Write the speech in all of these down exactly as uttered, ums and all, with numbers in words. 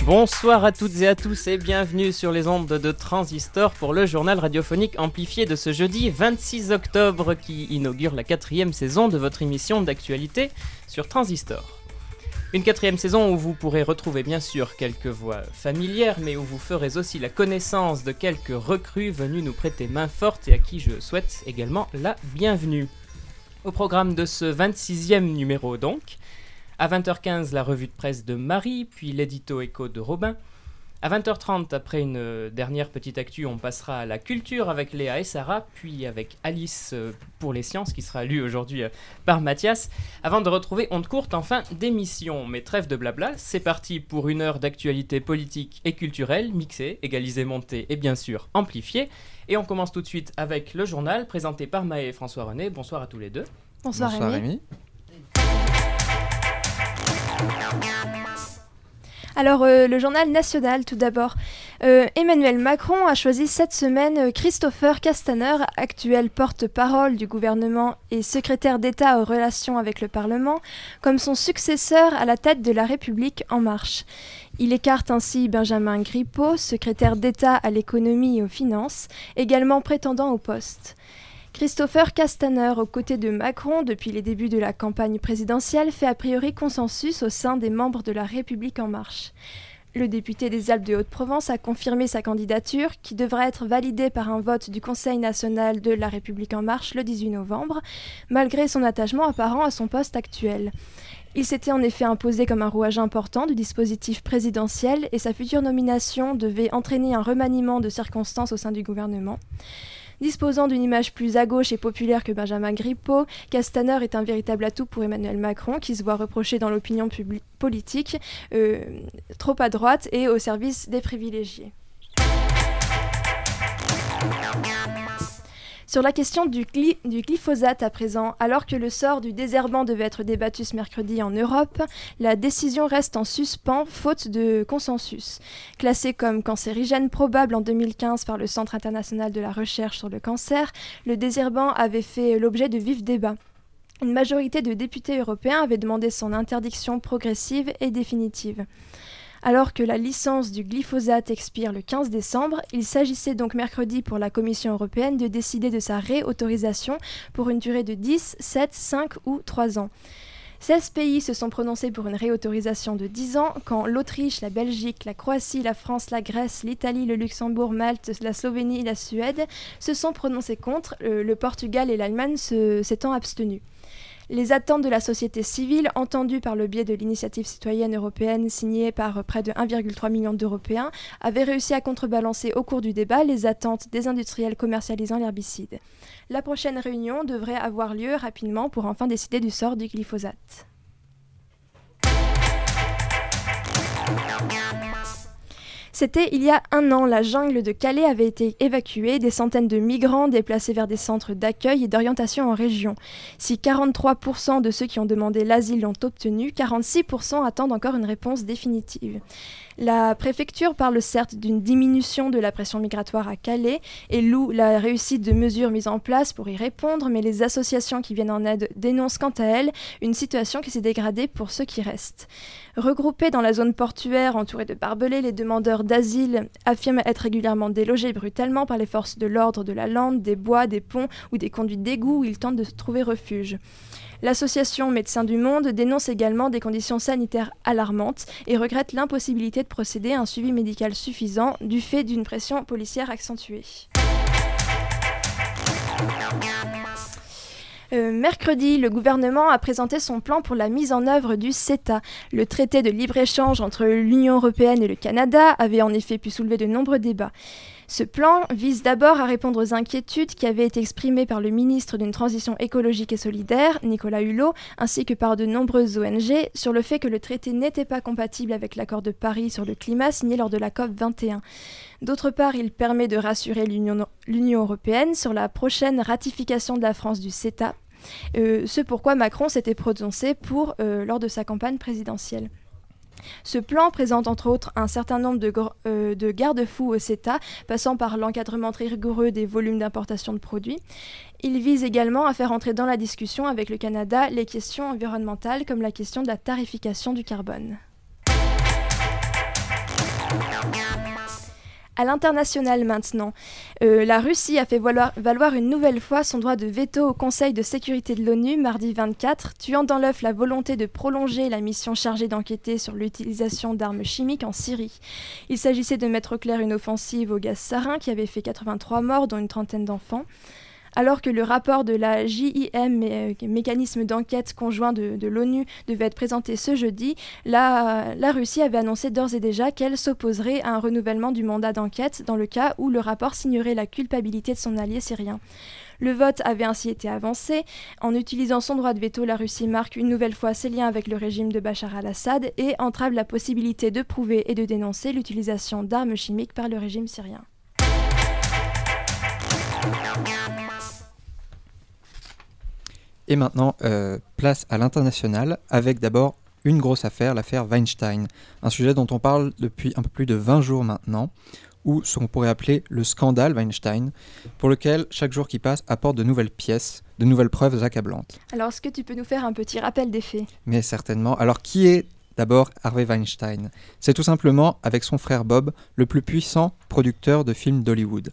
Bonsoir à toutes et à tous et bienvenue sur les ondes de Transistor pour le journal radiophonique amplifié de ce jeudi vingt-six octobre qui inaugure la quatrième saison de votre émission d'actualité sur Transistor. Une quatrième saison où vous pourrez retrouver bien sûr quelques voix familières, mais où vous ferez aussi la connaissance de quelques recrues venus nous prêter main forte et à qui je souhaite également la bienvenue. Au programme de ce vingt-sixième numéro donc, à vingt heures quinze, la revue de presse de Marie, puis l'édito écho de Robin. À vingt heures trente, après une dernière petite actu, on passera à la culture avec Léa et Sarah, puis avec Alice pour les sciences, qui sera lue aujourd'hui par Mathias, avant de retrouver Honte courte en fin d'émission. Mais trêve de blabla, c'est parti pour une heure d'actualité politique et culturelle, mixée, égalisée, montée et bien sûr amplifiée. Et on commence tout de suite avec le journal, présenté par Maë et François-René. Bonsoir à tous les deux. Bonsoir, Bonsoir Rémi. Rémi. Alors, euh, le journal national, tout d'abord. Euh, Emmanuel Macron a choisi cette semaine Christopher Castaner, actuel porte-parole du gouvernement et secrétaire d'État aux relations avec le Parlement, comme son successeur à la tête de La République En Marche. Il écarte ainsi Benjamin Griveaux, secrétaire d'État à l'économie et aux finances, également prétendant au poste. Christopher Castaner, aux côtés de Macron depuis les débuts de la campagne présidentielle, fait a priori consensus au sein des membres de La République En Marche. Le député des Alpes de Haute-Provence a confirmé sa candidature, qui devra être validée par un vote du Conseil national de La République En Marche le dix-huit novembre, malgré son attachement apparent à son poste actuel. Il s'était en effet imposé comme un rouage important du dispositif présidentiel et sa future nomination devait entraîner un remaniement de circonstances au sein du gouvernement. Disposant d'une image plus à gauche et populaire que Benjamin Griveaux, Castaner est un véritable atout pour Emmanuel Macron, qui se voit reprocher dans l'opinion publi- politique euh, trop à droite et au service des privilégiés. Sur la question du, gly- du glyphosate à présent, alors que le sort du désherbant devait être débattu ce mercredi en Europe, la décision reste en suspens faute de consensus. Classé comme cancérigène probable en deux mille quinze par le Centre international de la recherche sur le cancer, le désherbant avait fait l'objet de vifs débats. Une majorité de députés européens avait demandé son interdiction progressive et définitive. Alors que la licence du glyphosate expire le quinze décembre, il s'agissait donc mercredi pour la Commission européenne de décider de sa réautorisation pour une durée de dix, sept, cinq ou trois ans. seize pays se sont prononcés pour une réautorisation de dix ans, quand l'Autriche, la Belgique, la Croatie, la France, la Grèce, l'Italie, le Luxembourg, Malte, la Slovénie et la Suède se sont prononcés contre, euh, le Portugal et l'Allemagne se, s'étant abstenus. Les attentes de la société civile, entendues par le biais de l'initiative citoyenne européenne signée par près de un virgule trois million d'Européens, avaient réussi à contrebalancer au cours du débat les attentes des industriels commercialisant l'herbicide. La prochaine réunion devrait avoir lieu rapidement pour enfin décider du sort du glyphosate. C'était il y a un an, la jungle de Calais avait été évacuée, des centaines de migrants déplacés vers des centres d'accueil et d'orientation en région. Si quarante-trois pour cent de ceux qui ont demandé l'asile l'ont obtenu, quarante-six pour cent attendent encore une réponse définitive. La préfecture parle certes d'une diminution de la pression migratoire à Calais et loue la réussite de mesures mises en place pour y répondre, mais les associations qui viennent en aide dénoncent quant à elles une situation qui s'est dégradée pour ceux qui restent. Regroupés dans la zone portuaire entourée de barbelés, les demandeurs d'asile affirment être régulièrement délogés brutalement par les forces de l'ordre de la lande, des bois, des ponts ou des conduites d'égouts où ils tentent de trouver refuge. L'association Médecins du Monde dénonce également des conditions sanitaires alarmantes et regrette l'impossibilité de procéder à un suivi médical suffisant du fait d'une pression policière accentuée. Euh, mercredi, le gouvernement a présenté son plan pour la mise en œuvre du CETA. Le traité de libre-échange entre l'Union européenne et le Canada avait en effet pu soulever de nombreux débats. Ce plan vise d'abord à répondre aux inquiétudes qui avaient été exprimées par le ministre d'une Transition écologique et solidaire, Nicolas Hulot, ainsi que par de nombreuses O N G, sur le fait que le traité n'était pas compatible avec l'accord de Paris sur le climat signé lors de la COP vingt et un. D'autre part, il permet de rassurer l'Union, l'Union européenne sur la prochaine ratification de la France du CETA, euh, ce pourquoi Macron s'était prononcé pour euh, lors de sa campagne présidentielle. Ce plan présente entre autres un certain nombre de, gr- euh, de garde-fous au CETA, passant par l'encadrement très rigoureux des volumes d'importation de produits. Il vise également à faire entrer dans la discussion avec le Canada les questions environnementales comme la question de la tarification du carbone. À l'international maintenant, euh, la Russie a fait valoir, valoir une nouvelle fois son droit de veto au Conseil de sécurité de l'ONU mardi vingt-quatre, tuant dans l'œuf la volonté de prolonger la mission chargée d'enquêter sur l'utilisation d'armes chimiques en Syrie. Il s'agissait de mettre au clair une offensive au gaz sarin qui avait fait quatre-vingt-trois morts, dont une trentaine d'enfants. Alors que le rapport de la J I M, euh, mécanisme d'enquête conjoint de, de l'ONU, devait être présenté ce jeudi, la, la Russie avait annoncé d'ores et déjà qu'elle s'opposerait à un renouvellement du mandat d'enquête dans le cas où le rapport signerait la culpabilité de son allié syrien. Le vote avait ainsi été avancé. En utilisant son droit de veto, la Russie marque une nouvelle fois ses liens avec le régime de Bachar al-Assad et entrave la possibilité de prouver et de dénoncer l'utilisation d'armes chimiques par le régime syrien. Et maintenant, euh, place à l'international, avec d'abord une grosse affaire, l'affaire Weinstein. Un sujet dont on parle depuis un peu plus de vingt jours maintenant, ou ce qu'on pourrait appeler le scandale Weinstein, pour lequel chaque jour qui passe apporte de nouvelles pièces, de nouvelles preuves accablantes. Alors, est-ce que tu peux nous faire un petit rappel des faits ? Mais certainement. Alors, qui est d'abord Harvey Weinstein ? C'est tout simplement, avec son frère Bob, le plus puissant producteur de films d'Hollywood.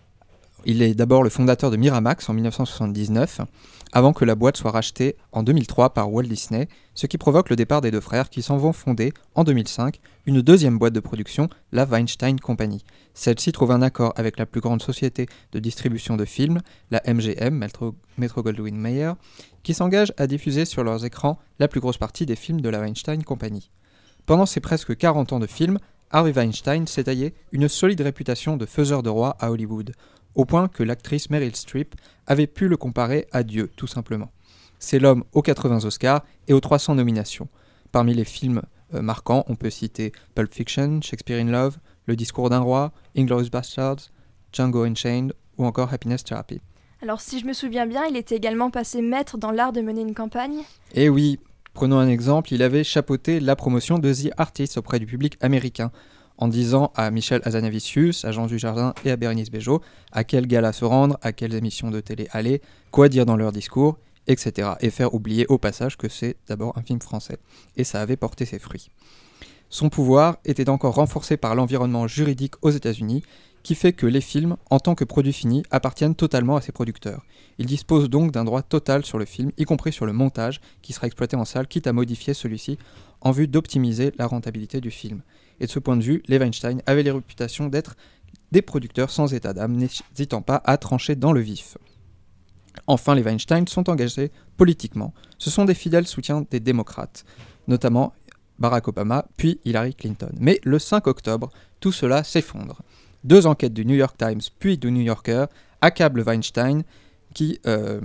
Il est d'abord le fondateur de Miramax en dix-neuf cent soixante-dix-neuf, avant que la boîte soit rachetée en deux mille trois par Walt Disney, ce qui provoque le départ des deux frères qui s'en vont fonder en deux mille cinq une deuxième boîte de production, la Weinstein Company. Celle-ci trouve un accord avec la plus grande société de distribution de films, la M G M, Metro-Goldwyn-Mayer, qui s'engage à diffuser sur leurs écrans la plus grosse partie des films de la Weinstein Company. Pendant ses presque quarante ans de films, Harvey Weinstein s'est taillé une solide réputation de faiseur de roi à Hollywood, au point que l'actrice Meryl Streep avait pu le comparer à Dieu, tout simplement. C'est l'homme aux quatre-vingts Oscars et aux trois cents nominations. Parmi les films euh, marquants, on peut citer Pulp Fiction, Shakespeare in Love, Le discours d'un roi, Inglourious Basterds, Django Unchained ou encore Happiness Therapy. Alors, si je me souviens bien, il était également passé maître dans l'art de mener une campagne. Et oui, prenons un exemple, il avait chapeauté la promotion de The Artist auprès du public américain, en disant à Michel Hazanavicius, à Jean Dujardin et à Bérénice Bejo à quel gala se rendre, à quelles émissions de télé aller, quoi dire dans leur discours, et cetera. Et faire oublier au passage que c'est d'abord un film français. Et ça avait porté ses fruits. Son pouvoir était encore renforcé par l'environnement juridique aux États-Unis, qui fait que les films, en tant que produits finis, appartiennent totalement à ses producteurs. Il dispose donc d'un droit total sur le film, y compris sur le montage, qui sera exploité en salle, quitte à modifier celui-ci, en vue d'optimiser la rentabilité du film. Et de ce point de vue, les Weinstein avaient la réputation d'être des producteurs sans état d'âme, n'hésitant pas à trancher dans le vif. Enfin, les Weinstein sont engagés politiquement. Ce sont des fidèles soutiens des démocrates, notamment Barack Obama, puis Hillary Clinton. Mais le cinq octobre, tout cela s'effondre. Deux enquêtes du New York Times, puis du New Yorker, accablent Weinstein, qui euh,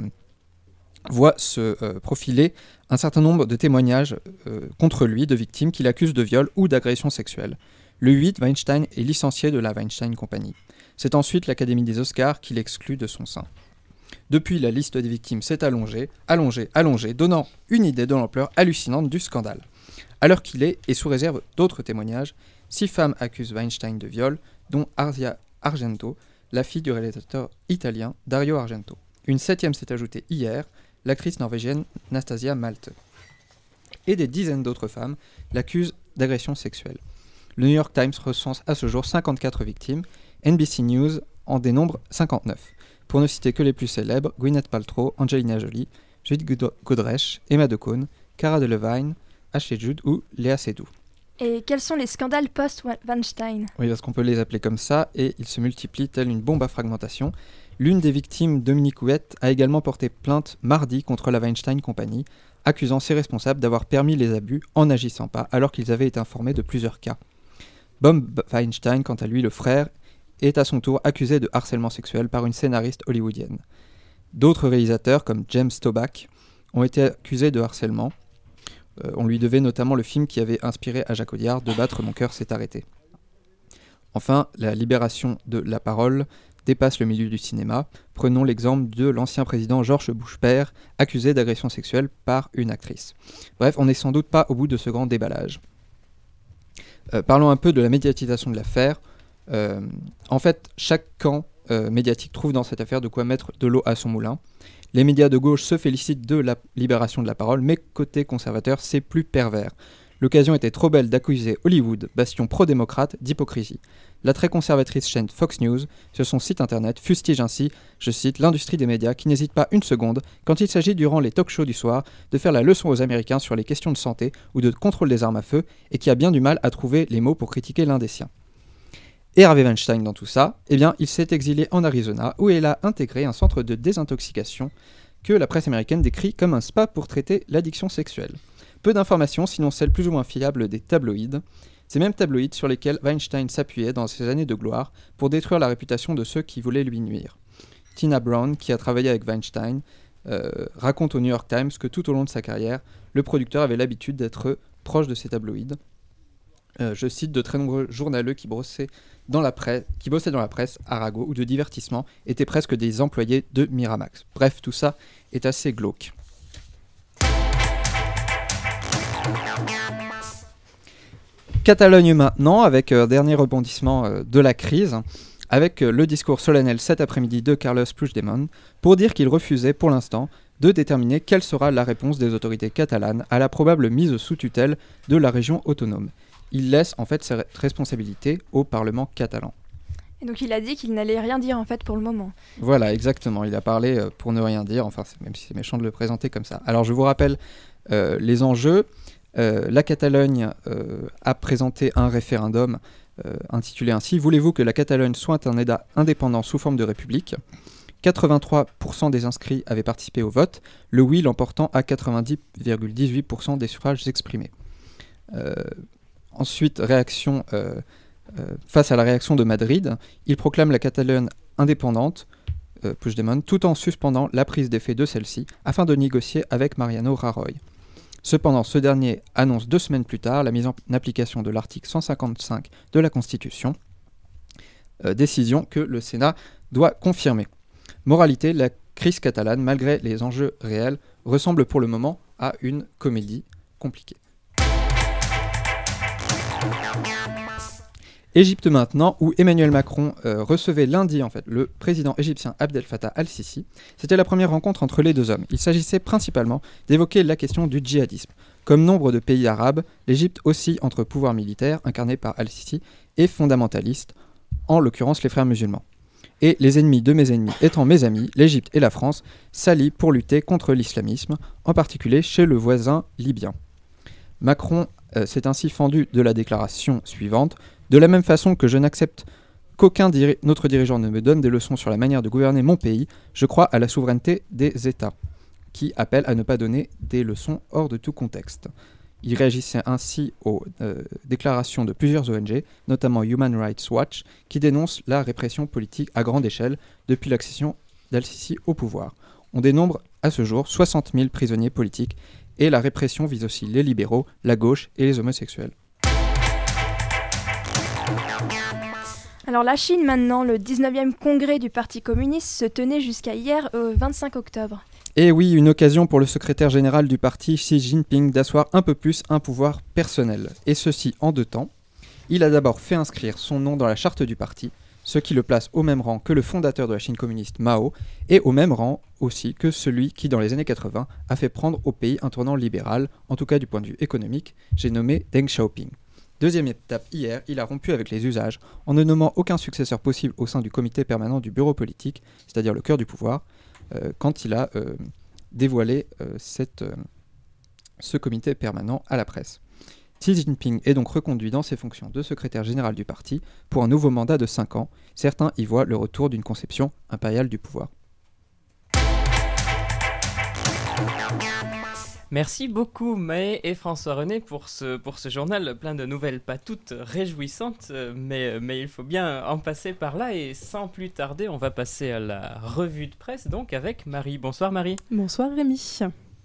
voit se euh, profiler un certain nombre de témoignages euh, contre lui de victimes qui l'accusent de viol ou d'agression sexuelle. Le huit, Weinstein est licencié de la Weinstein Company. C'est ensuite l'Académie des Oscars qui l'exclut de son sein. Depuis, la liste des victimes s'est allongée, allongée, allongée, donnant une idée de l'ampleur hallucinante du scandale. À l'heure qu'il est, et sous réserve d'autres témoignages, six femmes accusent Weinstein de viol, dont Asia Argento, la fille du réalisateur italien Dario Argento. Une septième s'est ajoutée hier, l'actrice norvégienne Nastasia Malte. Et des dizaines d'autres femmes l'accusent d'agression sexuelle. Le New York Times recense à ce jour cinquante-quatre victimes, N B C News en dénombre cinquante-neuf. Pour ne citer que les plus célèbres, Gwyneth Paltrow, Angelina Jolie, Judith Godrèche, Emma Decaune, Cara Delevingne, Ashley Judd ou Léa Seydoux. Et quels sont les scandales post-Weinstein ? Oui, parce qu'on peut les appeler comme ça, et ils se multiplient tels une bombe à fragmentation. L'une des victimes, Dominique Huette, a également porté plainte mardi contre la Weinstein Company, accusant ses responsables d'avoir permis les abus en n'agissant pas, alors qu'ils avaient été informés de plusieurs cas. Bob Weinstein, quant à lui, le frère, est à son tour accusé de harcèlement sexuel par une scénariste hollywoodienne. D'autres réalisateurs, comme James Toback, ont été accusés de harcèlement. Euh, on lui devait notamment le film qui avait inspiré à Jacques Audiard, De battre mon cœur s'est arrêté. Enfin, la libération de la parole dépasse le milieu du cinéma. Prenons l'exemple de l'ancien président George Bush père, accusé d'agression sexuelle par une actrice. Bref, on n'est sans doute pas au bout de ce grand déballage. Euh, parlons un peu de la médiatisation de l'affaire. Euh, en fait, chaque camp euh, médiatique trouve dans cette affaire de quoi mettre de l'eau à son moulin. Les médias de gauche se félicitent de la libération de la parole, mais côté conservateur, c'est plus pervers. L'occasion était trop belle d'accuser Hollywood, bastion pro-démocrate, d'hypocrisie. La très conservatrice chaîne Fox News, sur son site internet, fustige ainsi, je cite, l'industrie des médias qui n'hésite pas une seconde, quand il s'agit durant les talk-shows du soir, de faire la leçon aux Américains sur les questions de santé ou de contrôle des armes à feu, et qui a bien du mal à trouver les mots pour critiquer l'un des siens. Et Harvey Weinstein dans tout ça, eh bien, il s'est exilé en Arizona, où il a intégré un centre de désintoxication que la presse américaine décrit comme un spa pour traiter l'addiction sexuelle. Peu d'informations, sinon celles plus ou moins fiables des tabloïds, ces mêmes tabloïds sur lesquels Weinstein s'appuyait dans ses années de gloire pour détruire la réputation de ceux qui voulaient lui nuire. Tina Brown, qui a travaillé avec Weinstein, euh, raconte au New York Times que tout au long de sa carrière, le producteur avait l'habitude d'être proche de ces tabloïds. Euh, je cite, de très nombreux journaleux qui bossaient dans la presse, qui bossaient dans la presse, Arago ou de divertissement, étaient presque des employés de Miramax. Bref, tout ça est assez glauque. Catalogne maintenant, avec euh, dernier rebondissement euh, de la crise, avec euh, le discours solennel cet après-midi de Carles Puigdemont, pour dire qu'il refusait pour l'instant de déterminer quelle sera la réponse des autorités catalanes à la probable mise sous tutelle de la région autonome. Il laisse en fait cette responsabilité au Parlement catalan. Et donc il a dit qu'il n'allait rien dire en fait pour le moment. Voilà, exactement. Il a parlé euh, pour ne rien dire, enfin c'est, même si c'est méchant de le présenter comme ça. Alors je vous rappelle euh, les enjeux. Euh, la Catalogne euh, a présenté un référendum euh, intitulé ainsi « Voulez-vous que la Catalogne soit un État indépendant sous forme de république ?» quatre-vingt-trois pour cent des inscrits avaient participé au vote, le oui l'emportant à quatre-vingt-dix virgule dix-huit pour cent des suffrages exprimés. Euh, ensuite, réaction, euh, euh, face à la réaction de Madrid, il proclame la Catalogne indépendante, euh, Puigdemont, tout en suspendant la prise d'effet de celle-ci afin de négocier avec Mariano Rajoy. Cependant, ce dernier annonce deux semaines plus tard la mise en application de l'article cent cinquante-cinq de la Constitution, euh, décision que le Sénat doit confirmer. Moralité, la crise catalane, malgré les enjeux réels, ressemble pour le moment à une comédie compliquée. Égypte maintenant, où Emmanuel Macron euh, recevait lundi en fait le président égyptien Abdel Fattah al-Sisi. C'était la première rencontre entre les deux hommes. Il s'agissait principalement d'évoquer la question du djihadisme. Comme nombre de pays arabes, l'Égypte oscille entre pouvoir militaire, incarné par al-Sisi, et fondamentaliste, en l'occurrence les frères musulmans. Et les ennemis de mes ennemis étant mes amis, l'Égypte et la France s'allient pour lutter contre l'islamisme, en particulier chez le voisin libyen. Macron euh, s'est ainsi fendu de la déclaration suivante. De la même façon que je n'accepte qu'aucun diri- autre dirigeant ne me donne des leçons sur la manière de gouverner mon pays, je crois à la souveraineté des États, qui appelle à ne pas donner des leçons hors de tout contexte. Il réagissait ainsi aux euh, déclarations de plusieurs O N G, notamment Human Rights Watch, qui dénoncent la répression politique à grande échelle depuis l'accession d'al-Sisi au pouvoir. On dénombre à ce jour soixante mille prisonniers politiques, et la répression vise aussi les libéraux, la gauche et les homosexuels. Alors la Chine maintenant, le dix-neuvième congrès du Parti communiste se tenait jusqu'à hier, au vingt-cinq octobre. Et oui, une occasion pour le secrétaire général du parti Xi Jinping d'asseoir un peu plus un pouvoir personnel. Et ceci en deux temps. Il a d'abord fait inscrire son nom dans la charte du parti, ce qui le place au même rang que le fondateur de la Chine communiste Mao, et au même rang aussi que celui qui, dans les années quatre-vingts, a fait prendre au pays un tournant libéral, en tout cas du point de vue économique, j'ai nommé Deng Xiaoping. Deuxième étape, hier, il a rompu avec les usages en ne nommant aucun successeur possible au sein du comité permanent du bureau politique, c'est-à-dire le cœur du pouvoir, euh, quand il a euh, dévoilé euh, cette, euh, ce comité permanent à la presse. Xi Jinping est donc reconduit dans ses fonctions de secrétaire général du parti pour un nouveau mandat de cinq ans. Certains y voient le retour d'une conception impériale du pouvoir. Merci beaucoup Maë et François-René pour ce, pour ce journal plein de nouvelles pas toutes réjouissantes, mais, mais il faut bien en passer par là et sans plus tarder, on va passer à la revue de presse donc avec Marie. Bonsoir Marie. Bonsoir Rémi.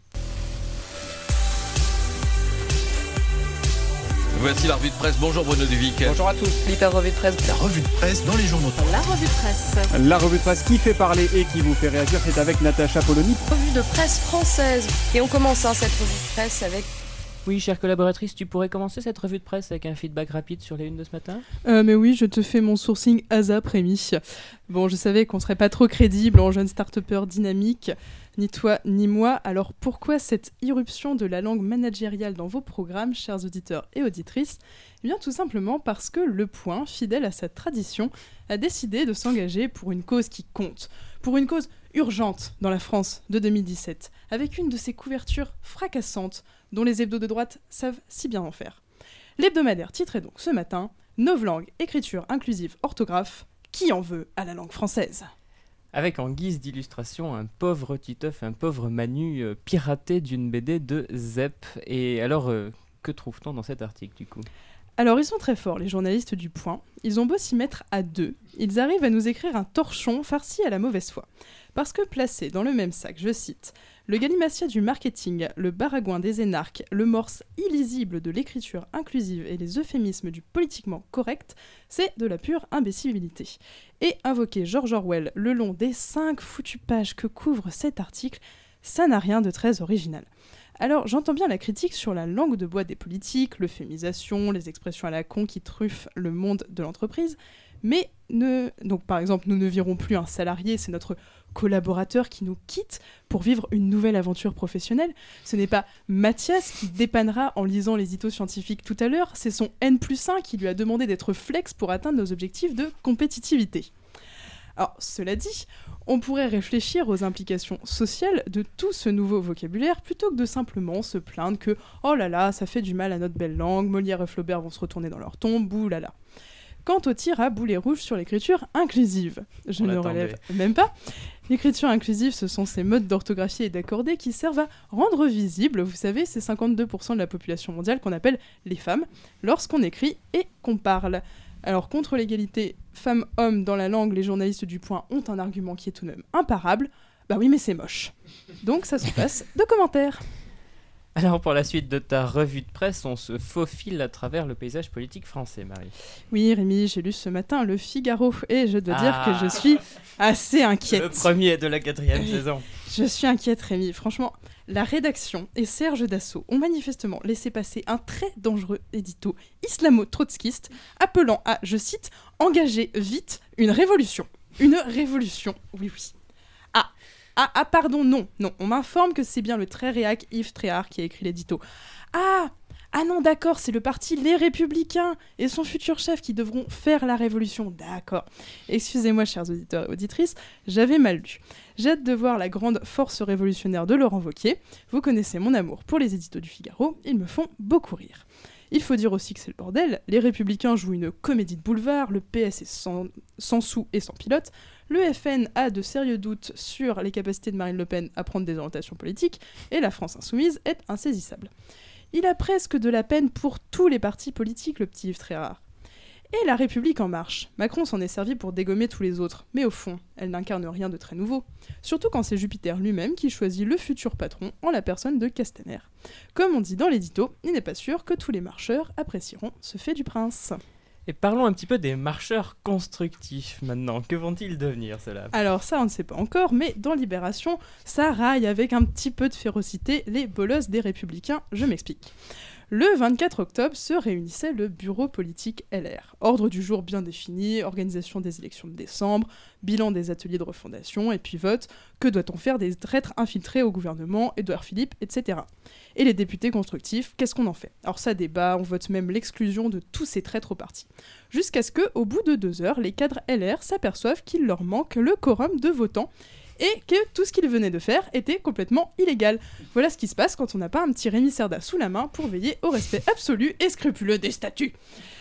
Voici la revue de presse. Bonjour Bruno Duvic. Bonjour à tous. L'hyper revue de presse. La revue de presse dans les journaux. La revue de presse. La revue de presse qui fait parler et qui vous fait réagir, c'est avec Natacha Polony. Revue de presse française. Et on commence hein, cette revue de presse avec... Oui, chère collaboratrice, tu pourrais commencer cette revue de presse avec un feedback rapide sur les unes de ce matin ? euh, Mais oui, je te fais mon sourcing ASAP, Rémi. Bon, je savais qu'on serait pas trop crédible en jeune start-upper dynamique. Ni toi, ni moi. Alors pourquoi cette irruption de la langue managériale dans vos programmes, chers auditeurs et auditrices ? Eh bien tout simplement parce que Le Point, fidèle à sa tradition, a décidé de s'engager pour une cause qui compte, pour une cause urgente dans la France de deux mille dix-sept, avec une de ces couvertures fracassantes dont les hebdos de droite savent si bien en faire. L'hebdomadaire titrait donc ce matin « Novlangue, écriture inclusive, orthographe, qui en veut à la langue française ?» Avec en guise d'illustration un pauvre Titeuf, un pauvre Manu euh, piraté d'une B D de Zep. Et alors, euh, que trouve-t-on dans cet article du coup ? Alors ils sont très forts, les journalistes du Point. Ils ont beau s'y mettre à deux, ils arrivent à nous écrire un torchon farci à la mauvaise foi. Parce que placé dans le même sac, je cite, « le galimatia du marketing, le baragouin des énarques, le morse illisible de l'écriture inclusive et les euphémismes du politiquement correct, c'est de la pure imbécilité. » Et invoquer George Orwell le long des cinq foutues pages que couvre cet article, ça n'a rien de très original. Alors, j'entends bien la critique sur la langue de bois des politiques, l'euphémisation, les expressions à la con qui truffent le monde de l'entreprise, mais ne... donc par exemple, nous ne virons plus un salarié, c'est notre collaborateur qui nous quitte pour vivre une nouvelle aventure professionnelle. Ce n'est pas Mathias qui dépannera en lisant les éditos scientifiques tout à l'heure, c'est son N plus un qui lui a demandé d'être flex pour atteindre nos objectifs de compétitivité. Alors, cela dit, on pourrait réfléchir aux implications sociales de tout ce nouveau vocabulaire plutôt que de simplement se plaindre que « oh là là, ça fait du mal à notre belle langue, Molière et Flaubert vont se retourner dans leur tombe, bouh là là ». Quant au tir à boulet rouge sur l'écriture inclusive, je On ne l'attendait. relève même pas. L'écriture inclusive, ce sont ces modes d'orthographier et d'accordé qui servent à rendre visible, vous savez, ces cinquante-deux pour cent de la population mondiale qu'on appelle les femmes, lorsqu'on écrit et qu'on parle. Alors, contre l'égalité femmes-hommes dans la langue, les journalistes du Point ont un argument qui est tout de même imparable. Bah oui, mais c'est moche. Donc, ça se passe de commentaires. Alors pour la suite de ta revue de presse, on se faufile à travers le paysage politique français, Marie. Oui, Rémi, j'ai lu ce matin Le Figaro et je dois Ah. dire que je suis assez inquiète. Le premier de la quatrième saison. Je suis inquiète, Rémi. Franchement, la rédaction et Serge Dassault ont manifestement laissé passer un très dangereux édito islamo-trotskiste appelant à, je cite, « engager vite une révolution ». Une révolution, oui, oui. Ah, ah, ah, pardon, non, non. On m'informe que c'est bien le très réac Yves Tréhard qui a écrit l'édito. Ah Ah non, d'accord, c'est le parti Les Républicains et son futur chef qui devront faire la révolution. D'accord. Excusez-moi, chers auditeurs et auditrices, j'avais mal lu. J'ai hâte de voir la grande force révolutionnaire de Laurent Wauquiez. Vous connaissez mon amour pour les éditos du Figaro, ils me font beaucoup rire. Il faut dire aussi que c'est le bordel, les Républicains jouent une comédie de boulevard, le P S est sans, sans sous et sans pilote, le F N a de sérieux doutes sur les capacités de Marine Le Pen à prendre des orientations politiques, et la France insoumise est insaisissable. Il a presque de la peine pour tous les partis politiques, le petit Yves Tréhard. Et la République en marche. Macron s'en est servi pour dégommer tous les autres, mais au fond, elle n'incarne rien de très nouveau. Surtout quand c'est Jupiter lui-même qui choisit le futur patron en la personne de Castaner. Comme on dit dans l'édito, il n'est pas sûr que tous les marcheurs apprécieront ce fait du prince. Et parlons un petit peu des marcheurs constructifs maintenant. Que vont-ils devenir, ceux-là ? Alors ça, on ne sait pas encore, mais dans Libération, ça raille avec un petit peu de férocité les bolosses des Républicains. Je m'explique. Le vingt-quatre octobre se réunissait le bureau politique L R. Ordre du jour bien défini, organisation des élections de décembre, bilan des ateliers de refondation, et puis vote. Que doit-on faire des traîtres infiltrés au gouvernement, Édouard Philippe, et cetera. Et les députés constructifs, qu'est-ce qu'on en fait ? Alors ça débat, on vote même l'exclusion de tous ces traîtres au parti. Jusqu'à ce que, au bout de deux heures, les cadres L R s'aperçoivent qu'il leur manque le quorum de votants, et que tout ce qu'ils venaient de faire était complètement illégal. Voilà ce qui se passe quand on n'a pas un petit Rémi Cerda sous la main pour veiller au respect absolu et scrupuleux des statuts.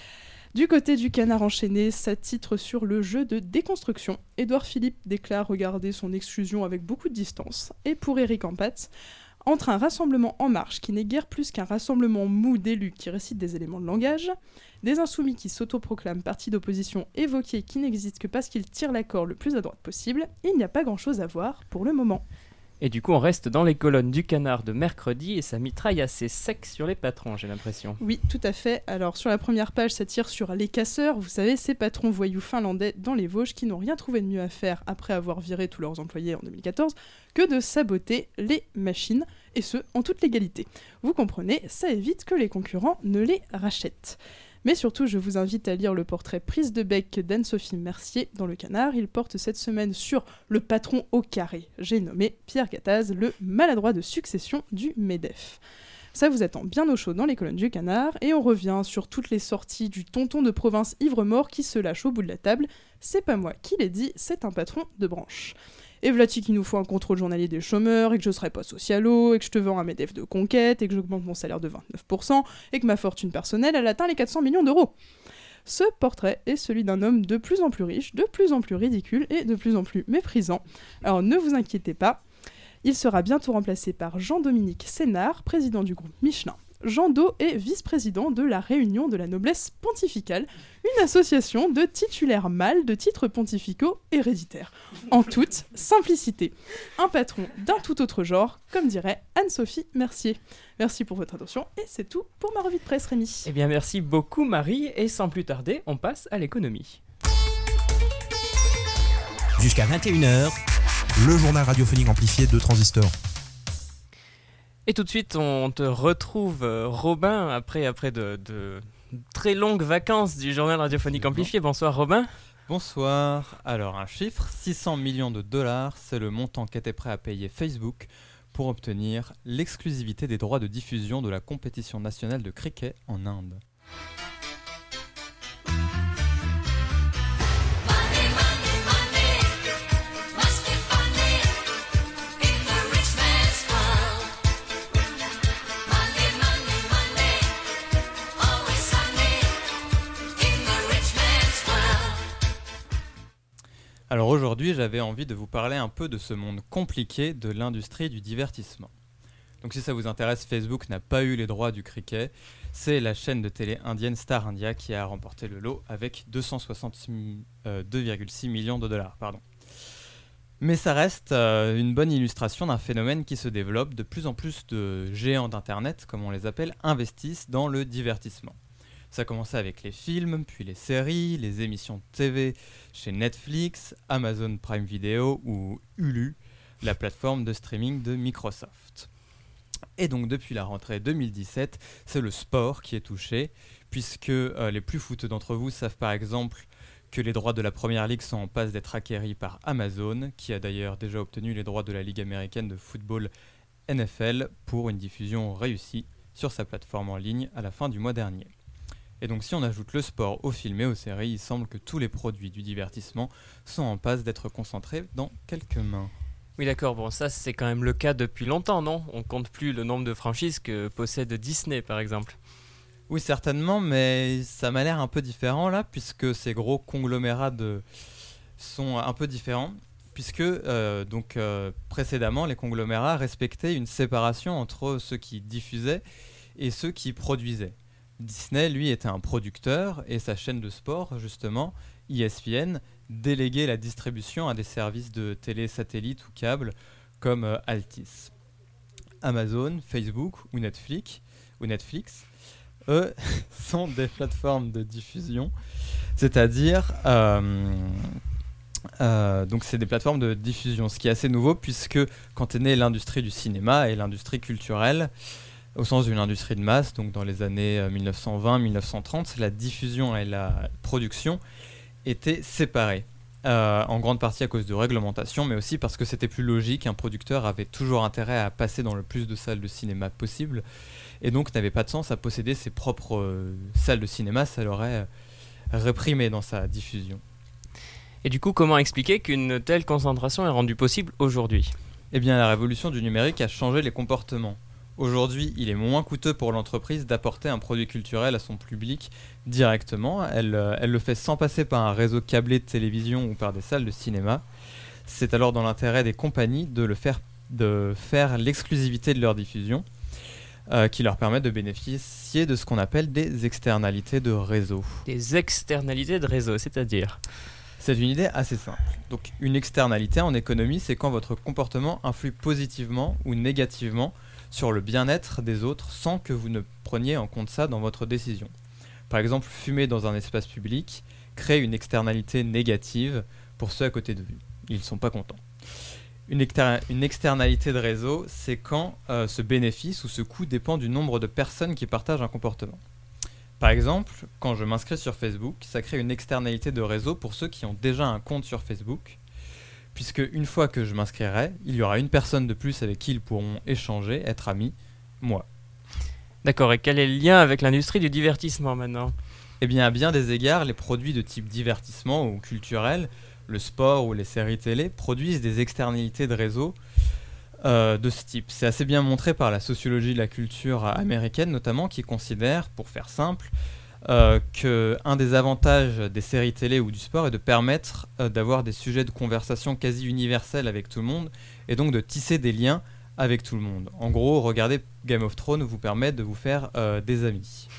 Du côté du Canard enchaîné, ça titre sur le jeu de déconstruction. Édouard Philippe déclare regarder son exclusion avec beaucoup de distance. Et pour Éric Empatz, entre un rassemblement en marche qui n'est guère plus qu'un rassemblement mou d'élus qui récitent des éléments de langage, des insoumis qui s'autoproclament parti d'opposition évoqués qui n'existent que parce qu'ils tirent la corde le plus à droite possible, il n'y a pas grand-chose à voir pour le moment. Et du coup, on reste dans les colonnes du Canard de mercredi et ça mitraille assez sec sur les patrons, j'ai l'impression. Oui, tout à fait. Alors, sur la première page, ça tire sur les casseurs, vous savez, ces patrons voyous finlandais dans les Vosges qui n'ont rien trouvé de mieux à faire après avoir viré tous leurs employés en deux mille quatorze que de saboter les machines, et ce, en toute légalité. Vous comprenez, ça évite que les concurrents ne les rachètent. Mais surtout, je vous invite à lire le portrait prise de bec d'Anne-Sophie Mercier dans Le Canard. Il porte cette semaine sur le patron au carré. J'ai nommé Pierre Gattaz, le maladroit de succession du MEDEF. Ça vous attend bien au chaud dans les colonnes du Canard, et on revient sur toutes les sorties du tonton de province ivre-mort qui se lâche au bout de la table. C'est pas moi qui l'ai dit, c'est un patron de branche. Et vlati qu'il nous faut un contrôle journalier des chômeurs, et que je serai pas socialo, et que je te vends un MEDEF de conquête, et que j'augmente mon salaire de vingt-neuf pour cent, et que ma fortune personnelle, elle atteint les quatre cents millions d'euros. Ce portrait est celui d'un homme de plus en plus riche, de plus en plus ridicule, et de plus en plus méprisant. Alors ne vous inquiétez pas, il sera bientôt remplacé par Jean-Dominique Sénard, président du groupe Michelin. Jean Do est vice-président de la Réunion de la Noblesse Pontificale, une association de titulaires mâles de titres pontificaux héréditaires. En toute simplicité. Un patron d'un tout autre genre, comme dirait Anne-Sophie Mercier. Merci pour votre attention, et c'est tout pour ma revue de presse, Rémi. Eh bien, merci beaucoup, Marie, et sans plus tarder, on passe à l'économie. Jusqu'à vingt et une heures, le journal radiophonique amplifié de Transistor. Et tout de suite, on te retrouve, euh, Robin, après, après de, de très longues vacances du journal radiophonique amplifié. Bonsoir, Robin. Bonsoir. Alors, un chiffre, six cents millions de dollars, c'est le montant qu'était prêt à payer Facebook pour obtenir l'exclusivité des droits de diffusion de la compétition nationale de cricket en Inde. Alors aujourd'hui, j'avais envie de vous parler un peu de ce monde compliqué de l'industrie du divertissement. Donc si ça vous intéresse, Facebook n'a pas eu les droits du cricket. C'est la chaîne de télé indienne Star India qui a remporté le lot avec deux cent soixante-deux virgule six millions de dollars. Pardon. Mais ça reste euh, une bonne illustration d'un phénomène qui se développe. De plus en plus de géants d'Internet, comme on les appelle, investissent dans le divertissement. Ça a commencé avec les films, puis les séries, les émissions de T V chez Netflix, Amazon Prime Video ou Hulu, la plateforme de streaming de Microsoft. Et donc depuis la rentrée deux mille dix-sept, c'est le sport qui est touché, puisque euh, les plus footeux d'entre vous savent par exemple que les droits de la Première Ligue sont en passe d'être acquéris par Amazon, qui a d'ailleurs déjà obtenu les droits de la Ligue américaine de football N F L pour une diffusion réussie sur sa plateforme en ligne à la fin du mois dernier. Et donc si on ajoute le sport aux films et aux séries, il semble que tous les produits du divertissement sont en passe d'être concentrés dans quelques mains. Oui d'accord, bon ça c'est quand même le cas depuis longtemps, non ? On compte plus le nombre de franchises que possède Disney par exemple. Oui certainement, mais ça m'a l'air un peu différent là, puisque ces gros conglomérats de... sont un peu différents, puisque euh, donc, euh, précédemment les conglomérats respectaient une séparation entre ceux qui diffusaient et ceux qui produisaient. Disney, lui, était un producteur et sa chaîne de sport, justement, E S P N, déléguait la distribution à des services de télé satellite ou câble comme euh, Altis. Amazon, Facebook ou Netflix, ou Netflix eux, sont des plateformes de diffusion, c'est-à-dire... Euh, euh, donc c'est des plateformes de diffusion, ce qui est assez nouveau puisque quand est née l'industrie du cinéma et l'industrie culturelle, au sens d'une industrie de masse, donc dans les années mille neuf cent vingt mille neuf cent trente, la diffusion et la production étaient séparées. Euh, en grande partie à cause de réglementation, mais aussi parce que c'était plus logique. Un producteur avait toujours intérêt à passer dans le plus de salles de cinéma possible, et donc n'avait pas de sens à posséder ses propres euh, salles de cinéma, ça l'aurait euh, réprimé dans sa diffusion. Et du coup, comment expliquer qu'une telle concentration est rendue possible aujourd'hui ? Eh bien, la révolution du numérique a changé les comportements. Aujourd'hui, il est moins coûteux pour l'entreprise d'apporter un produit culturel à son public directement. Elle, euh, elle le fait sans passer par un réseau câblé de télévision ou par des salles de cinéma. C'est alors dans l'intérêt des compagnies de, le faire, de faire l'exclusivité de leur diffusion, euh, qui leur permet de bénéficier de ce qu'on appelle des externalités de réseau. Des externalités de réseau, c'est-à-dire ? C'est une idée assez simple. Donc, une externalité en économie, c'est quand votre comportement influe positivement ou négativement sur le bien-être des autres sans que vous ne preniez en compte ça dans votre décision. Par exemple, fumer dans un espace public crée une externalité négative pour ceux à côté de vous. Ils ne sont pas contents. Une, exter- une externalité de réseau, c'est quand euh, ce bénéfice ou ce coût dépend du nombre de personnes qui partagent un comportement. Par exemple, quand je m'inscris sur Facebook, ça crée une externalité de réseau pour ceux qui ont déjà un compte sur Facebook, puisque une fois que je m'inscrirai, il y aura une personne de plus avec qui ils pourront échanger, être amis, moi. D'accord, et quel est le lien avec l'industrie du divertissement maintenant ? Eh bien, à bien des égards, les produits de type divertissement ou culturel, le sport ou les séries télé, produisent des externalités de réseau euh, de ce type. C'est assez bien montré par la sociologie de la culture américaine notamment, qui considère, pour faire simple, euh, qu'un des avantages des séries télé ou du sport est de permettre euh, d'avoir des sujets de conversation quasi universels avec tout le monde, et donc de tisser des liens avec tout le monde. En gros, regarder Game of Thrones vous permet de vous faire euh, des amis.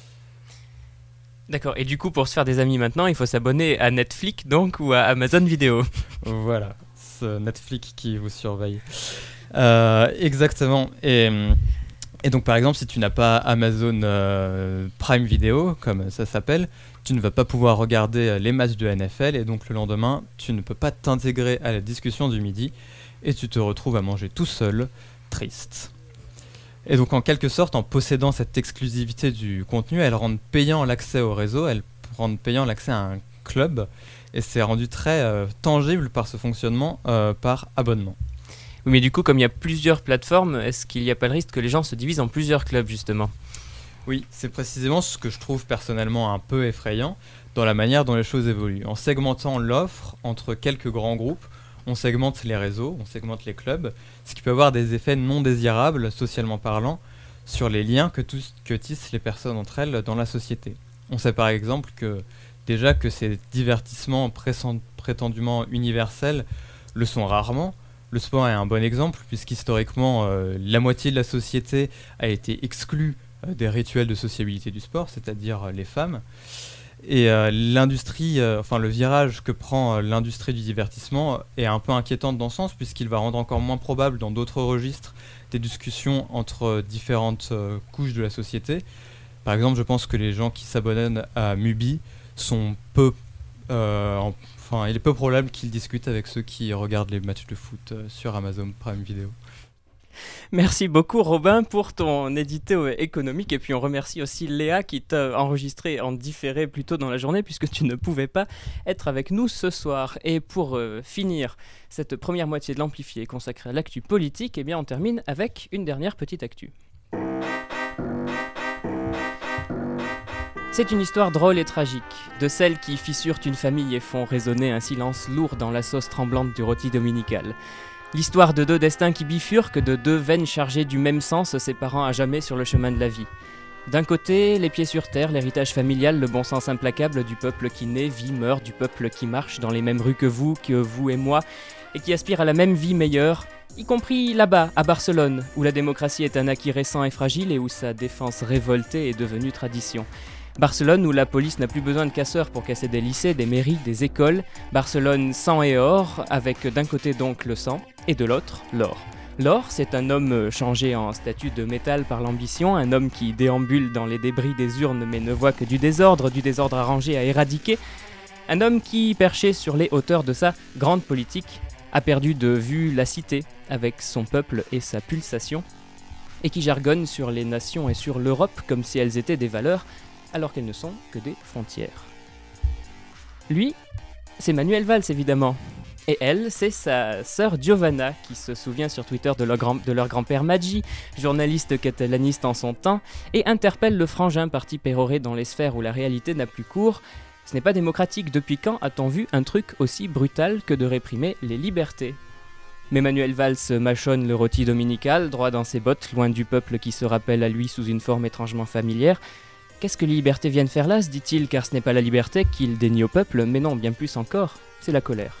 D'accord, et du coup, pour se faire des amis maintenant, il faut s'abonner à Netflix donc ou à Amazon Vidéo. Voilà, ce Netflix qui vous surveille. Euh, exactement. Et, et donc, par exemple, si tu n'as pas Amazon euh, Prime Video, comme ça s'appelle, tu ne vas pas pouvoir regarder les matchs de N F L, et donc le lendemain, tu ne peux pas t'intégrer à la discussion du midi, et tu te retrouves à manger tout seul, triste. Et donc, en quelque sorte, en possédant cette exclusivité du contenu, elles rendent payant l'accès au réseau, elles rendent payant l'accès à un club, et c'est rendu très euh, tangible par ce fonctionnement euh, par abonnement. Oui, mais du coup, comme il y a plusieurs plateformes, est-ce qu'il n'y a pas le risque que les gens se divisent en plusieurs clubs, justement ? Oui, c'est précisément ce que je trouve personnellement un peu effrayant dans la manière dont les choses évoluent. En segmentant l'offre entre quelques grands groupes, on segmente les réseaux, on segmente les clubs, ce qui peut avoir des effets non désirables, socialement parlant, sur les liens que, tous, que tissent les personnes entre elles dans la société. On sait par exemple que déjà que ces divertissements pressent- prétendument universels le sont rarement. Le sport est un bon exemple, puisqu'historiquement, euh, la moitié de la société a été exclue euh, des rituels de sociabilité du sport, c'est-à-dire euh, les femmes. Et euh, l'industrie, euh, enfin le virage que prend euh, l'industrie du divertissement est un peu inquiétante dans ce sens, puisqu'il va rendre encore moins probable dans d'autres registres des discussions entre euh, différentes euh, couches de la société. Par exemple, je pense que les gens qui s'abonnent à Mubi sont peu, euh, en, enfin, il est peu probable qu'ils discutent avec ceux qui regardent les matchs de foot euh, sur Amazon Prime Video. Merci beaucoup Robin pour ton édito économique, et puis on remercie aussi Léa qui t'a enregistré en différé plus tôt dans la journée puisque tu ne pouvais pas être avec nous ce soir. Et pour euh, finir cette première moitié de l'amplifié consacrée à l'actu politique, eh bien on termine avec une dernière petite actu. C'est une histoire drôle et tragique, de celles qui fissurent une famille et font résonner un silence lourd dans la sauce tremblante du rôti dominical. L'histoire de deux destins qui bifurquent, de deux veines chargées du même sens se séparant à jamais sur le chemin de la vie. D'un côté, les pieds sur terre, l'héritage familial, le bon sens implacable du peuple qui naît, vit, meurt, du peuple qui marche dans les mêmes rues que vous, que vous et moi, et qui aspire à la même vie meilleure, y compris là-bas, à Barcelone, où la démocratie est un acquis récent et fragile et où sa défense révoltée est devenue tradition. Barcelone où la police n'a plus besoin de casseurs pour casser des lycées, des mairies, des écoles. Barcelone sang et or, avec d'un côté donc le sang, et de l'autre, l'or. L'or, c'est un homme changé en statue de métal par l'ambition, un homme qui déambule dans les débris des urnes mais ne voit que du désordre, du désordre arrangé à éradiquer. Un homme qui, perché sur les hauteurs de sa grande politique, a perdu de vue la cité, avec son peuple et sa pulsation, et qui jargonne sur les nations et sur l'Europe comme si elles étaient des valeurs, alors qu'elles ne sont que des frontières. Lui, c'est Manuel Valls évidemment. Et elle, c'est sa sœur Giovanna, qui se souvient sur Twitter de leur, grand, de leur grand-père Maggi, journaliste catalaniste en son temps, et interpelle le frangin parti péroré dans les sphères où la réalité n'a plus cours. Ce n'est pas démocratique, depuis quand a-t-on vu un truc aussi brutal que de réprimer les libertés ? Mais Manuel Valls mâchonne le rôti dominical, droit dans ses bottes, loin du peuple qui se rappelle à lui sous une forme étrangement familière. Qu'est-ce que les libertés viennent faire là, se dit-il, car ce n'est pas la liberté qu'il dénie au peuple, mais non, bien plus encore, c'est la colère.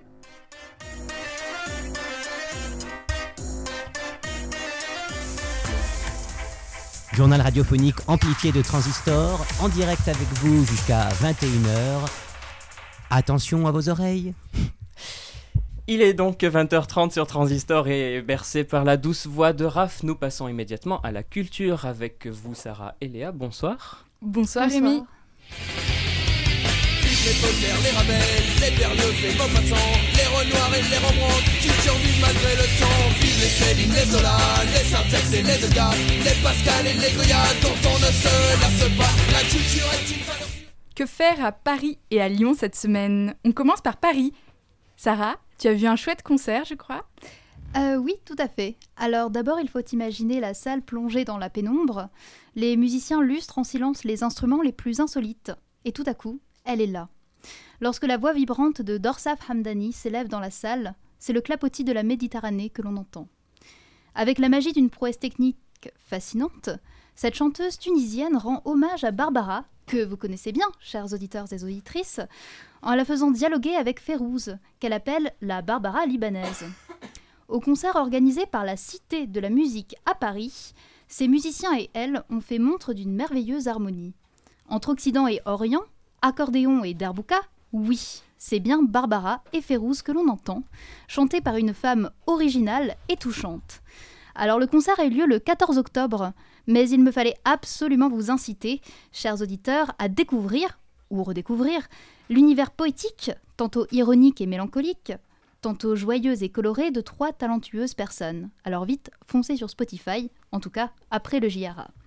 Journal radiophonique amplifié de Transistor, en direct avec vous jusqu'à vingt et une heures. Attention à vos oreilles. Il est donc vingt heures trente sur Transistor et bercé par la douce voix de Raph, nous passons immédiatement à la culture avec vous Sarah et Léa. Bonsoir. Bonsoir, Bonsoir. Rémi. les Baudelaire, les Ravel, les Berlioz, les Maupassant, les Renoir et les Rembrandt qui survivent malgré le temps. Vive les Céline, les Zola, les Syntex et les Degas, les Pascal et les Goya dont on ne se lasse pas. La culture est une valeur. Que faire à Paris et à Lyon cette semaine ? On commence par Paris. Sarah, tu as vu un chouette concert, je crois ? Euh, oui, tout à fait. Alors d'abord, il faut imaginer la salle plongée dans la pénombre. Les musiciens lustrent en silence les instruments les plus insolites. Et tout à coup, elle est là. Lorsque la voix vibrante de Dorsaf Hamdani s'élève dans la salle, c'est le clapotis de la Méditerranée que l'on entend. Avec la magie d'une prouesse technique fascinante, cette chanteuse tunisienne rend hommage à Barbara, que vous connaissez bien, chers auditeurs et auditrices, en la faisant dialoguer avec Férouz, qu'elle appelle la Barbara libanaise. Au concert organisé par la Cité de la musique à Paris, ces musiciens et elle ont fait montre d'une merveilleuse harmonie. Entre Occident et Orient, accordéon et derbouka, oui, c'est bien Barbara et Férouz que l'on entend, chantée par une femme originale et touchante. Alors le concert a eu lieu le quatorze octobre, mais il me fallait absolument vous inciter, chers auditeurs, à découvrir, ou redécouvrir, l'univers poétique, tantôt ironique et mélancolique, tantôt joyeuse et colorée de trois talentueuses personnes. Alors vite, foncez sur Spotify, en tout cas après le J R A.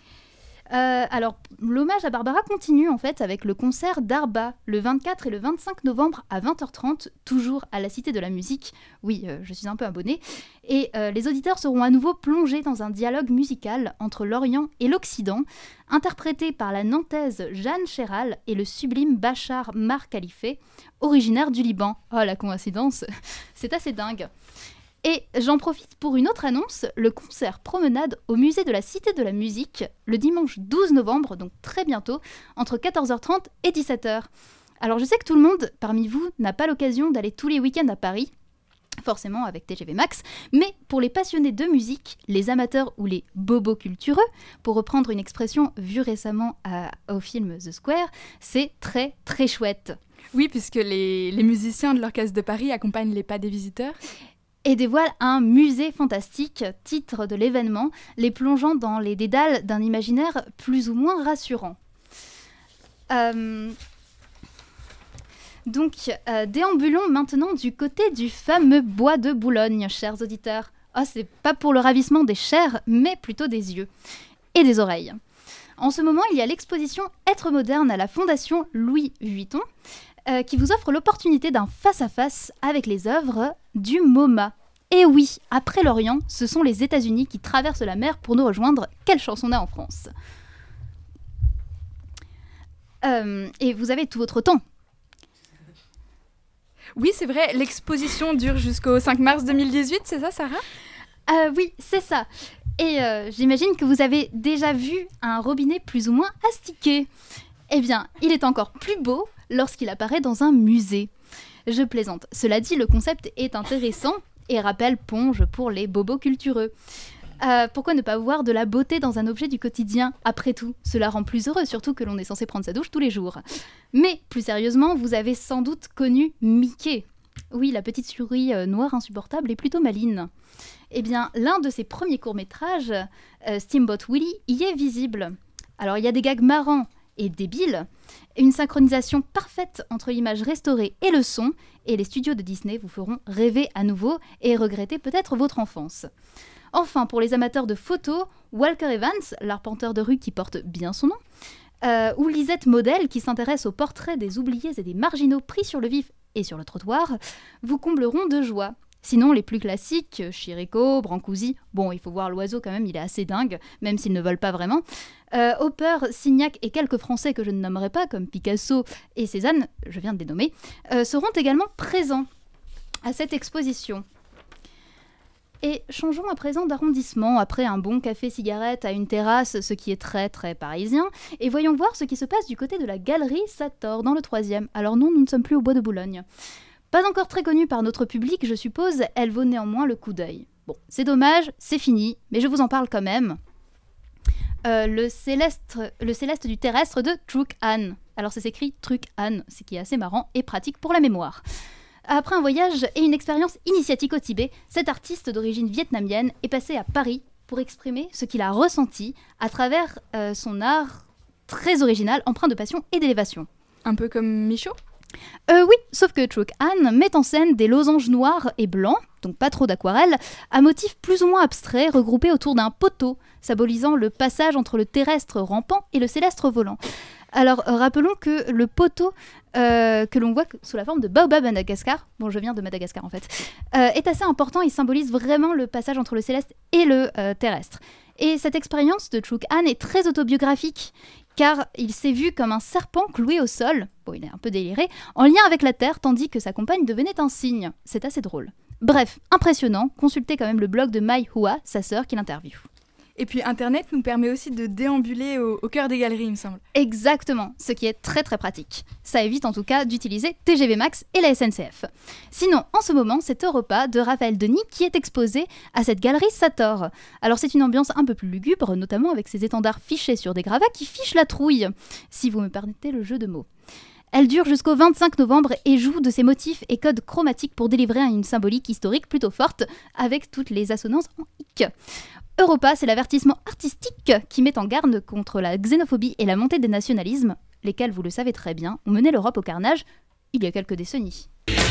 Euh, alors, l'hommage à Barbara continue en fait avec le concert d'Arba, le vingt-quatre et le vingt-cinq novembre à vingt heures trente, toujours à la Cité de la Musique. Oui, euh, je suis un peu abonnée. Et euh, les auditeurs seront à nouveau plongés dans un dialogue musical entre l'Orient et l'Occident, interprété par la Nantaise Jeanne Chéral et le sublime Bachar Mar Khalife, originaire du Liban. Oh, la coïncidence, c'est assez dingue. Et j'en profite pour une autre annonce, le concert promenade au musée de la Cité de la Musique, le dimanche douze novembre, donc très bientôt, entre quatorze heures trente et dix-sept heures. Alors je sais que tout le monde, parmi vous, n'a pas l'occasion d'aller tous les week-ends à Paris, forcément avec T G V Max, mais pour les passionnés de musique, les amateurs ou les bobos cultureux, pour reprendre une expression vue récemment à, au film The Square, c'est très très chouette. Oui, puisque les, les musiciens de l'Orchestre de Paris accompagnent les pas des visiteurs. Et dévoile un musée fantastique, titre de l'événement, les plongeant dans les dédales d'un imaginaire plus ou moins rassurant. Euh... Donc, euh, déambulons maintenant du côté du fameux bois de Boulogne, chers auditeurs. Oh, c'est pas pour le ravissement des chairs, mais plutôt des yeux et des oreilles. En ce moment, il y a l'exposition Être moderne à la Fondation Louis Vuitton, Euh, qui vous offre l'opportunité d'un face-à-face avec les œuvres du MoMA. Et oui, après l'Orient, ce sont les États-Unis qui traversent la mer pour nous rejoindre. Quelle chance on a en France. Euh, et vous avez tout votre temps. Oui, c'est vrai, l'exposition dure jusqu'au cinq mars deux mille dix-huit, c'est ça, Sarah ? euh, Oui, c'est ça. Et euh, j'imagine que vous avez déjà vu un robinet plus ou moins astiqué. Eh bien, il est encore plus beau lorsqu'il apparaît dans un musée. Je plaisante. Cela dit, le concept est intéressant et rappelle Ponge pour les bobos cultureux. Euh, pourquoi ne pas voir de la beauté dans un objet du quotidien ? Après tout, cela rend plus heureux, surtout que l'on est censé prendre sa douche tous les jours. Mais, plus sérieusement, vous avez sans doute connu Mickey. Oui, la petite souris euh, noire insupportable et plutôt maligne. Eh bien, l'un de ses premiers courts-métrages, euh, Steamboat Willie, y est visible. Alors, il y a des gags marrants et débile, une synchronisation parfaite entre l'image restaurée et le son, et les studios de Disney vous feront rêver à nouveau et regretter peut-être votre enfance. Enfin, pour les amateurs de photos, Walker Evans, l'arpenteur de rue qui porte bien son nom, euh, ou Lisette Model qui s'intéresse aux portraits des oubliés et des marginaux pris sur le vif et sur le trottoir, vous combleront de joie. Sinon, les plus classiques, Chirico, Brancusi, bon, il faut voir l'oiseau quand même, il est assez dingue, même s'ils ne volent pas vraiment. Euh, Hopper, Signac et quelques Français que je ne nommerai pas, comme Picasso et Cézanne, je viens de les nommer, euh, seront également présents à cette exposition. Et changeons à présent d'arrondissement, après un bon café-cigarette à une terrasse, ce qui est très très parisien, et voyons voir ce qui se passe du côté de la galerie Sator, dans le troisième. Alors non, nous ne sommes plus au bois de Boulogne. Pas encore très connue par notre public, je suppose, elle vaut néanmoins le coup d'œil. Bon, c'est dommage, c'est fini, mais je vous en parle quand même. Euh, le, céleste, le céleste du terrestre de Truc Han. Alors ça s'écrit Truc Han, ce qui est assez marrant et pratique pour la mémoire. Après un voyage et une expérience initiatique au Tibet, cet artiste d'origine vietnamienne est passé à Paris pour exprimer ce qu'il a ressenti à travers euh, son art très original, empreint de passion et d'élévation. Un peu comme Michaud ? Euh, oui, sauf que Chalk Han met en scène des losanges noirs et blancs, donc pas trop d'aquarelle, à motifs plus ou moins abstraits regroupés autour d'un poteau, symbolisant le passage entre le terrestre rampant et le céleste volant. Alors, euh, rappelons que le poteau euh, que l'on voit sous la forme de baobab Madagascar, bon, je viens de Madagascar en fait, euh, est assez important et symbolise vraiment le passage entre le céleste et le euh, terrestre. Et cette expérience de Chalk Han est très autobiographique, car il s'est vu comme un serpent cloué au sol, bon, il est un peu déliré, en lien avec la Terre, tandis que sa compagne devenait un cygne. C'est assez drôle. Bref, impressionnant, consultez quand même le blog de Mai Hua, sa sœur, qui l'interviewe. Et puis Internet nous permet aussi de déambuler au, au cœur des galeries, il me semble. Exactement, ce qui est très très pratique. Ça évite en tout cas d'utiliser T G V Max et la S N C F. Sinon, en ce moment, c'est Europa de Raphaël Denis qui est exposé à cette galerie Sator. Alors c'est une ambiance un peu plus lugubre, notamment avec ses étendards fichés sur des gravats qui fichent la trouille, si vous me permettez le jeu de mots. Elle dure jusqu'au vingt-cinq novembre et joue de ses motifs et codes chromatiques pour délivrer une symbolique historique plutôt forte, avec toutes les assonances en hic. Europa, c'est l'avertissement artistique qui met en garde contre la xénophobie et la montée des nationalismes, lesquels, vous le savez très bien, ont mené l'Europe au carnage il y a quelques décennies.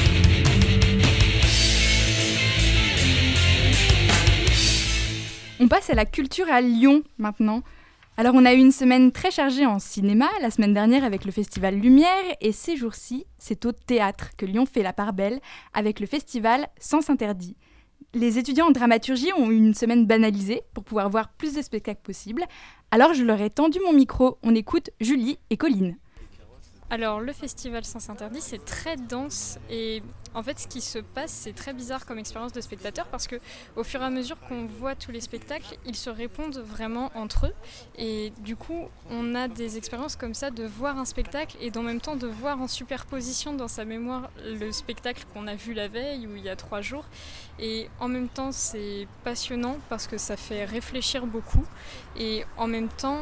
On passe à la culture à Lyon maintenant. Alors on a eu une semaine très chargée en cinéma, la semaine dernière avec le festival Lumière, et ces jours-ci, c'est au théâtre que Lyon fait la part belle avec le festival Sens Interdit. Les étudiants en dramaturgie ont eu une semaine banalisée pour pouvoir voir plus de spectacles possibles. Alors je leur ai tendu mon micro. On écoute Julie et Colline. Alors le festival Sens Interdit, c'est très dense et en fait ce qui se passe, c'est très bizarre comme expérience de spectateur parce que au fur et à mesure qu'on voit tous les spectacles, ils se répondent vraiment entre eux et du coup on a des expériences comme ça de voir un spectacle et en même temps de voir en superposition dans sa mémoire le spectacle qu'on a vu la veille ou il y a trois jours et en même temps c'est passionnant parce que ça fait réfléchir beaucoup et en même temps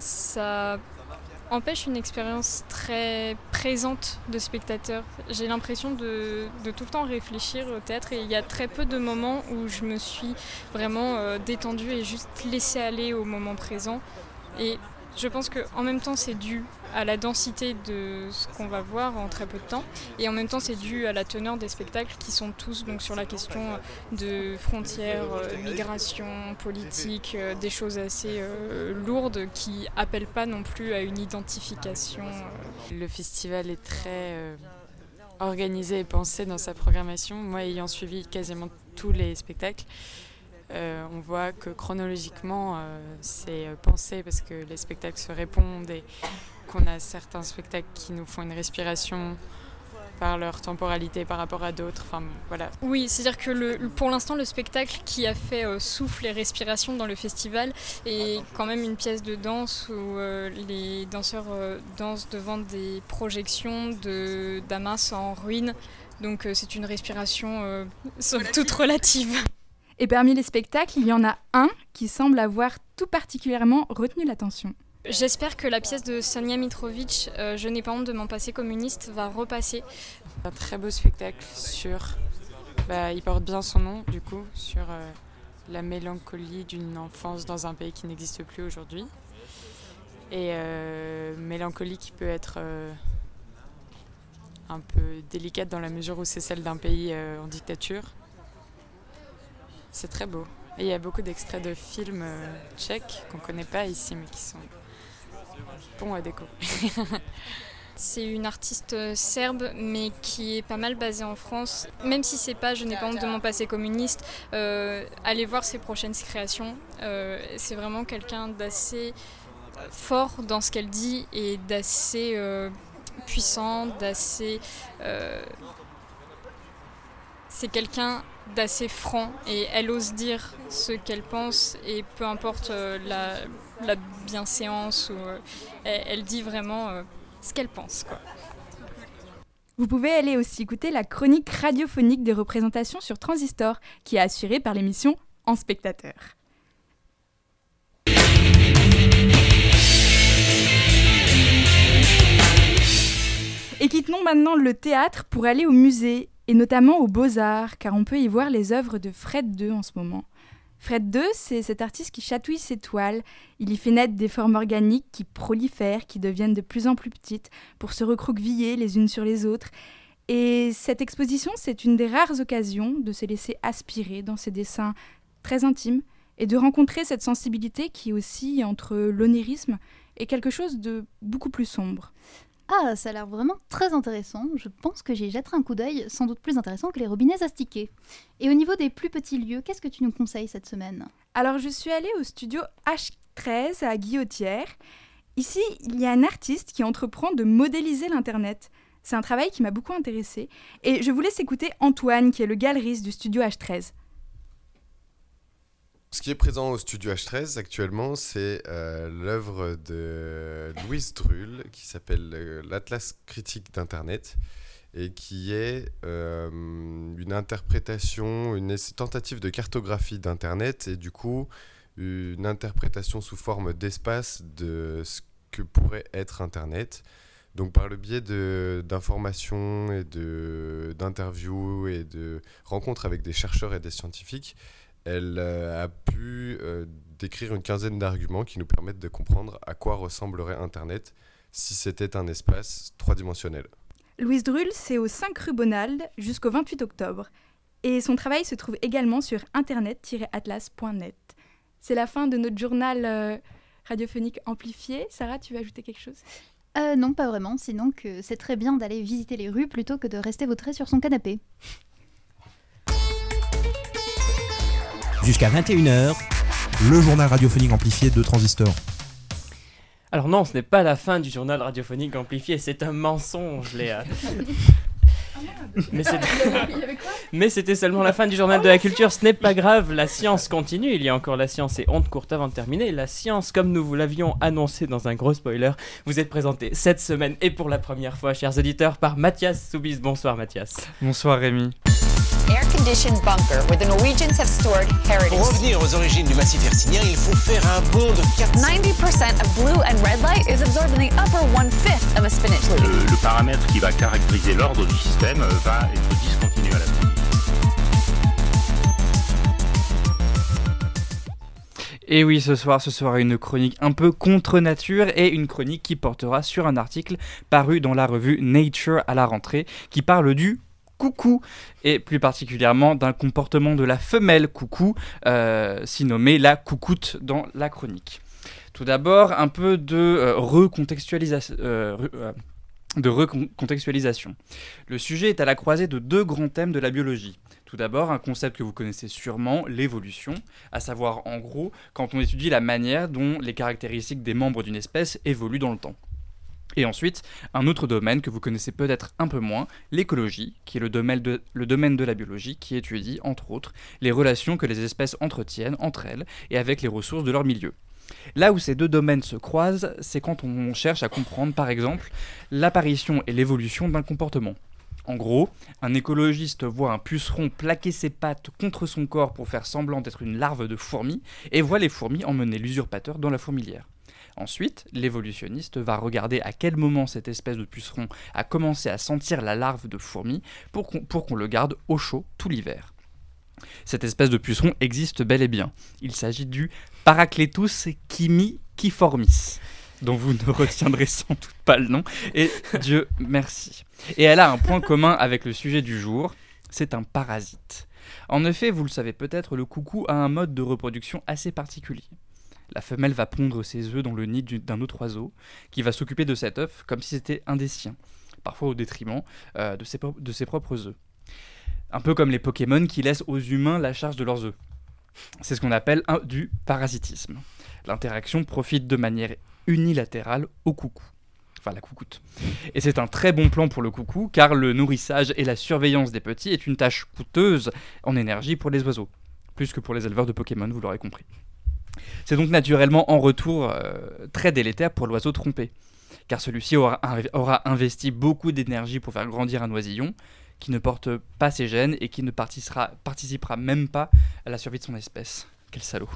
ça empêche une expérience très présente de spectateur. J'ai l'impression de, de tout le temps réfléchir au théâtre et il y a très peu de moments où je me suis vraiment euh, détendue et juste laissée aller au moment présent. Et je pense qu'en même temps c'est dû à la densité de ce qu'on va voir en très peu de temps et en même temps c'est dû à la teneur des spectacles qui sont tous donc, sur la question de frontières, euh, migration, politique, euh, des choses assez euh, lourdes qui appellent pas non plus à une identification. Euh. Le festival est très euh, organisé et pensé dans sa programmation. Moi ayant suivi quasiment tous les spectacles, Euh, on voit que chronologiquement euh, c'est pensé parce que les spectacles se répondent et qu'on a certains spectacles qui nous font une respiration par leur temporalité par rapport à d'autres. Enfin, voilà. Oui, c'est-à-dire que le, pour l'instant le spectacle qui a fait euh, souffle et respiration dans le festival est quand même une pièce de danse où euh, les danseurs euh, dansent devant des projections de Damas en ruine. Donc euh, c'est une respiration euh, somme toute relative. Et parmi les spectacles, il y en a un qui semble avoir tout particulièrement retenu l'attention. J'espère que la pièce de Sonia Mitrovic, euh, Je n'ai pas honte de mon passé communiste, va repasser. Un très beau spectacle sur, bah, il porte bien son nom du coup, sur euh, la mélancolie d'une enfance dans un pays qui n'existe plus aujourd'hui. Et euh, mélancolie qui peut être euh, un peu délicate dans la mesure où c'est celle d'un pays euh, en dictature. C'est très beau. Et il y a beaucoup d'extraits de films euh, tchèques qu'on ne connaît pas ici, mais qui sont bons à découvrir. C'est une artiste serbe, mais qui est pas mal basée en France. Même si c'est pas Je n'ai pas honte de mon passé communiste, euh, allez voir ses prochaines créations. Euh, c'est vraiment quelqu'un d'assez fort dans ce qu'elle dit et d'assez euh, puissant, d'assez... Euh, c'est quelqu'un d'assez franc et elle ose dire ce qu'elle pense et peu importe euh, la, la bienséance, ou, euh, elle, elle dit vraiment euh, ce qu'elle pense, quoi. Vous pouvez aller aussi écouter la chronique radiophonique des représentations sur Transistor qui est assurée par l'émission En Spectateur. Et quittons maintenant le théâtre pour aller au musée et notamment aux Beaux-Arts, car on peut y voir les œuvres de Fred deux en ce moment. Fred deux, c'est cet artiste qui chatouille ses toiles. Il y fait naître des formes organiques qui prolifèrent, qui deviennent de plus en plus petites pour se recroqueviller les unes sur les autres. Et cette exposition, c'est une des rares occasions de se laisser aspirer dans ses dessins très intimes et de rencontrer cette sensibilité qui oscille entre l'onirisme et quelque chose de beaucoup plus sombre. Ah, ça a l'air vraiment très intéressant. Je pense que j'y jetterai un coup d'œil, sans doute plus intéressant que les robinets astiqués. Et au niveau des plus petits lieux, qu'est-ce que tu nous conseilles cette semaine ? Alors, je suis allée au studio H treize à Guillotière. Ici, il y a un artiste qui entreprend de modéliser l'Internet. C'est un travail qui m'a beaucoup intéressée. Et je vous laisse écouter Antoine, qui est le galeriste du studio H treize. Ce qui est présent au studio H treize actuellement, c'est euh, l'œuvre de Louise Drull qui s'appelle euh, l'Atlas critique d'Internet et qui est euh, une interprétation, une tentative de cartographie d'Internet et du coup une interprétation sous forme d'espace de ce que pourrait être Internet. Donc par le biais de, d'informations et de, d'interviews et de rencontres avec des chercheurs et des scientifiques, elle euh, a pu euh, décrire une quinzaine d'arguments qui nous permettent de comprendre à quoi ressemblerait Internet si c'était un espace trois-dimensionnel. Louise Drull, c'est au cinq rue Bonald jusqu'au vingt-huit octobre. Et son travail se trouve également sur internet tiret atlas point net. C'est la fin de notre journal euh, radiophonique amplifié. Sarah, tu veux ajouter quelque chose ? euh, Non, pas vraiment. Sinon que c'est très bien d'aller visiter les rues plutôt que de rester vautré sur son canapé. Jusqu'à vingt et une heures, le journal radiophonique amplifié de Transistor. Alors non, ce n'est pas la fin du journal radiophonique amplifié, c'est un mensonge, Léa. Mais c'était... Mais c'était seulement la fin du journal de la culture, ce n'est pas grave, la science continue, il y a encore la science et honte courte avant de terminer. La science, comme nous vous l'avions annoncé dans un gros spoiler, vous est présentée cette semaine et pour la première fois, chers auditeurs, par Mathias Soubise. Bonsoir Mathias. Bonsoir Rémi. Air-conditioned bunker where the Norwegians have stored heritage. Pour revenir aux origines du massif hertzínien, il faut faire un bond de quatre cents. ninety percent of blue and red light is absorbed in the upper one-fifth of a spinach leaf. Le, le paramètre qui va caractériser l'ordre du système va être discontinué à la fin. Et oui, ce soir, ce sera une chronique un peu contre nature et une chronique qui portera sur un article paru dans la revue Nature à la rentrée qui parle du coucou, et plus particulièrement d'un comportement de la femelle coucou, euh, si nommée la coucoute dans la chronique. Tout d'abord, un peu de euh, recontextualisation. Euh, euh, de recontextualisation. Le sujet est à la croisée de deux grands thèmes de la biologie. Tout d'abord, un concept que vous connaissez sûrement, l'évolution, à savoir en gros quand on étudie la manière dont les caractéristiques des membres d'une espèce évoluent dans le temps. Et ensuite, un autre domaine que vous connaissez peut-être un peu moins, l'écologie, qui est le domaine, de, le domaine de la biologie qui étudie, entre autres, les relations que les espèces entretiennent entre elles et avec les ressources de leur milieu. Là où ces deux domaines se croisent, c'est quand on cherche à comprendre, par exemple, l'apparition et l'évolution d'un comportement. En gros, un écologiste voit un puceron plaquer ses pattes contre son corps pour faire semblant d'être une larve de fourmi et voit les fourmis emmener l'usurpateur dans la fourmilière. Ensuite, l'évolutionniste va regarder à quel moment cette espèce de puceron a commencé à sentir la larve de fourmi pour qu'on, pour qu'on le garde au chaud tout l'hiver. Cette espèce de puceron existe bel et bien. Il s'agit du Paracletus chimiquiformis, dont vous ne retiendrez sans doute pas le nom, et Dieu merci. Et elle a un point commun avec le sujet du jour, c'est un parasite. En effet, vous le savez peut-être, le coucou a un mode de reproduction assez particulier. La femelle va pondre ses œufs dans le nid d'un autre oiseau, qui va s'occuper de cet œuf comme si c'était un des siens, parfois au détriment euh, de, ses pro- de ses propres œufs. Un peu comme les Pokémon qui laissent aux humains la charge de leurs œufs. C'est ce qu'on appelle un, du parasitisme. L'interaction profite de manière unilatérale au coucou. Enfin, la coucoute. Et c'est un très bon plan pour le coucou, car le nourrissage et la surveillance des petits est une tâche coûteuse en énergie pour les oiseaux. Plus que pour les éleveurs de Pokémon, vous l'aurez compris. C'est donc naturellement en retour euh, très délétère pour l'oiseau trompé, car celui-ci aura, aura investi beaucoup d'énergie pour faire grandir un oisillon qui ne porte pas ses gènes et qui ne participera, participera même pas à la survie de son espèce. Quel salaud.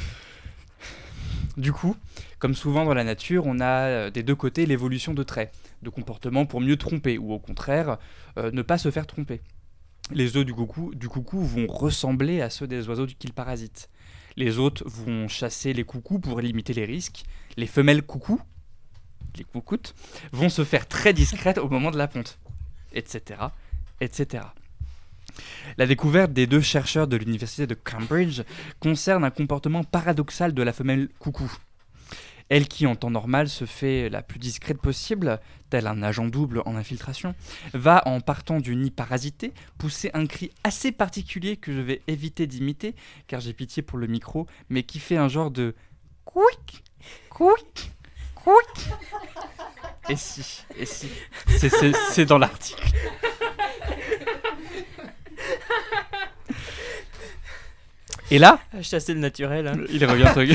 Du coup, comme souvent dans la nature, on a des deux côtés l'évolution de traits, de comportements pour mieux tromper, ou au contraire, euh, ne pas se faire tromper. les œufs du coucou, du coucou vont ressembler à ceux des oiseaux qu'ils parasitent. Les hôtes vont chasser les coucous pour limiter les risques. Les femelles coucous, les coucoutes, vont se faire très discrètes au moment de la ponte, et cetera, et cetera. La découverte des deux chercheurs de l'université de Cambridge concerne un comportement paradoxal de la femelle coucou. Elle qui, en temps normal, se fait la plus discrète possible, tel un agent double en infiltration, va, en partant du nid parasité, pousser un cri assez particulier que je vais éviter d'imiter, car j'ai pitié pour le micro, mais qui fait un genre de « couic, couic, couic ». Et si, et si, c'est, c'est, c'est dans l'article. Et là, chasser le naturel. Hein. Il revient truc.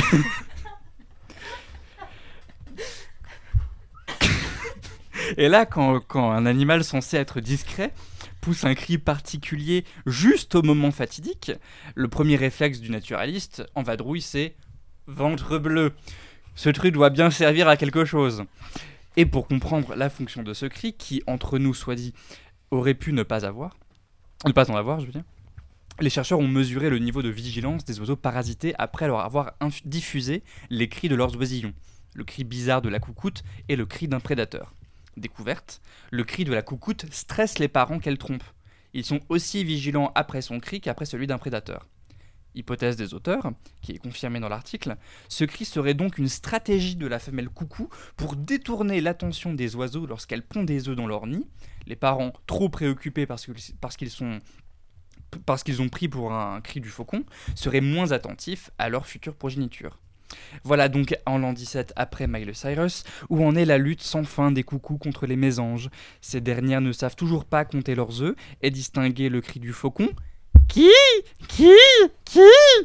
Et là, quand, quand un animal censé être discret pousse un cri particulier juste au moment fatidique, le premier réflexe du naturaliste en vadrouille, c'est « ventre bleu ». Ce truc doit bien servir à quelque chose. Et pour comprendre la fonction de ce cri, qui, entre nous, soit dit, aurait pu ne pas avoir, ne pas en avoir, je veux dire, les chercheurs ont mesuré le niveau de vigilance des oiseaux parasités après leur avoir inf- diffusé les cris de leurs oisillons, le cri bizarre de la coucoute et le cri d'un prédateur. Découverte, le cri de la coucoute stresse les parents qu'elle trompe. Ils sont aussi vigilants après son cri qu'après celui d'un prédateur. Hypothèse des auteurs, qui est confirmée dans l'article, ce cri serait donc une stratégie de la femelle coucou pour détourner l'attention des oiseaux lorsqu'elles pondent des œufs dans leur nid. Les parents, trop préoccupés parce, que, parce, qu'ils sont, parce qu'ils ont pris pour un cri du faucon, seraient moins attentifs à leur future progéniture. Voilà donc en l'an dix-sept après Miley Cyrus où en est la lutte sans fin des coucous contre les mésanges. Ces dernières ne savent toujours pas compter leurs œufs et distinguer le cri du faucon qui qui qui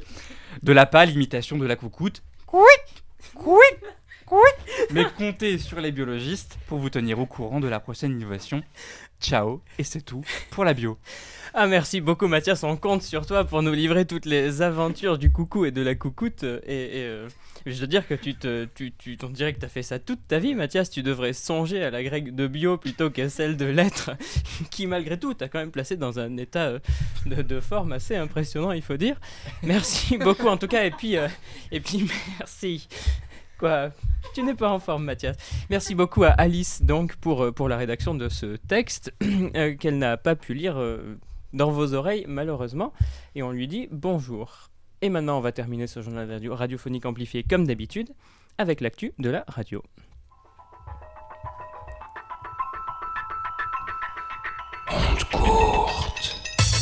de la pâle imitation de la coucoute couic couic couic. Mais comptez sur les biologistes pour vous tenir au courant de la prochaine innovation. Ciao, et c'est tout pour la bio. Ah, merci beaucoup Mathias, on compte sur toi pour nous livrer toutes les aventures du coucou et de la coucoute. Et, et euh, je dois dire que tu te, tu, tu, on dirait que tu as fait ça toute ta vie, Mathias. Tu devrais songer à la grecque de bio plutôt qu'à celle de lettres, qui malgré tout t'a quand même placé dans un état de, de forme assez impressionnant, il faut dire. Merci beaucoup en tout cas, et puis, euh, et puis merci. Quoi, tu n'es pas en forme, Mathias. Merci beaucoup à Alice donc pour, pour la rédaction de ce texte euh, qu'elle n'a pas pu lire euh, dans vos oreilles malheureusement, et on lui dit bonjour. Et maintenant on va terminer ce journal radio, radiophonique amplifié comme d'habitude avec l'actu de la radio. Onde courte.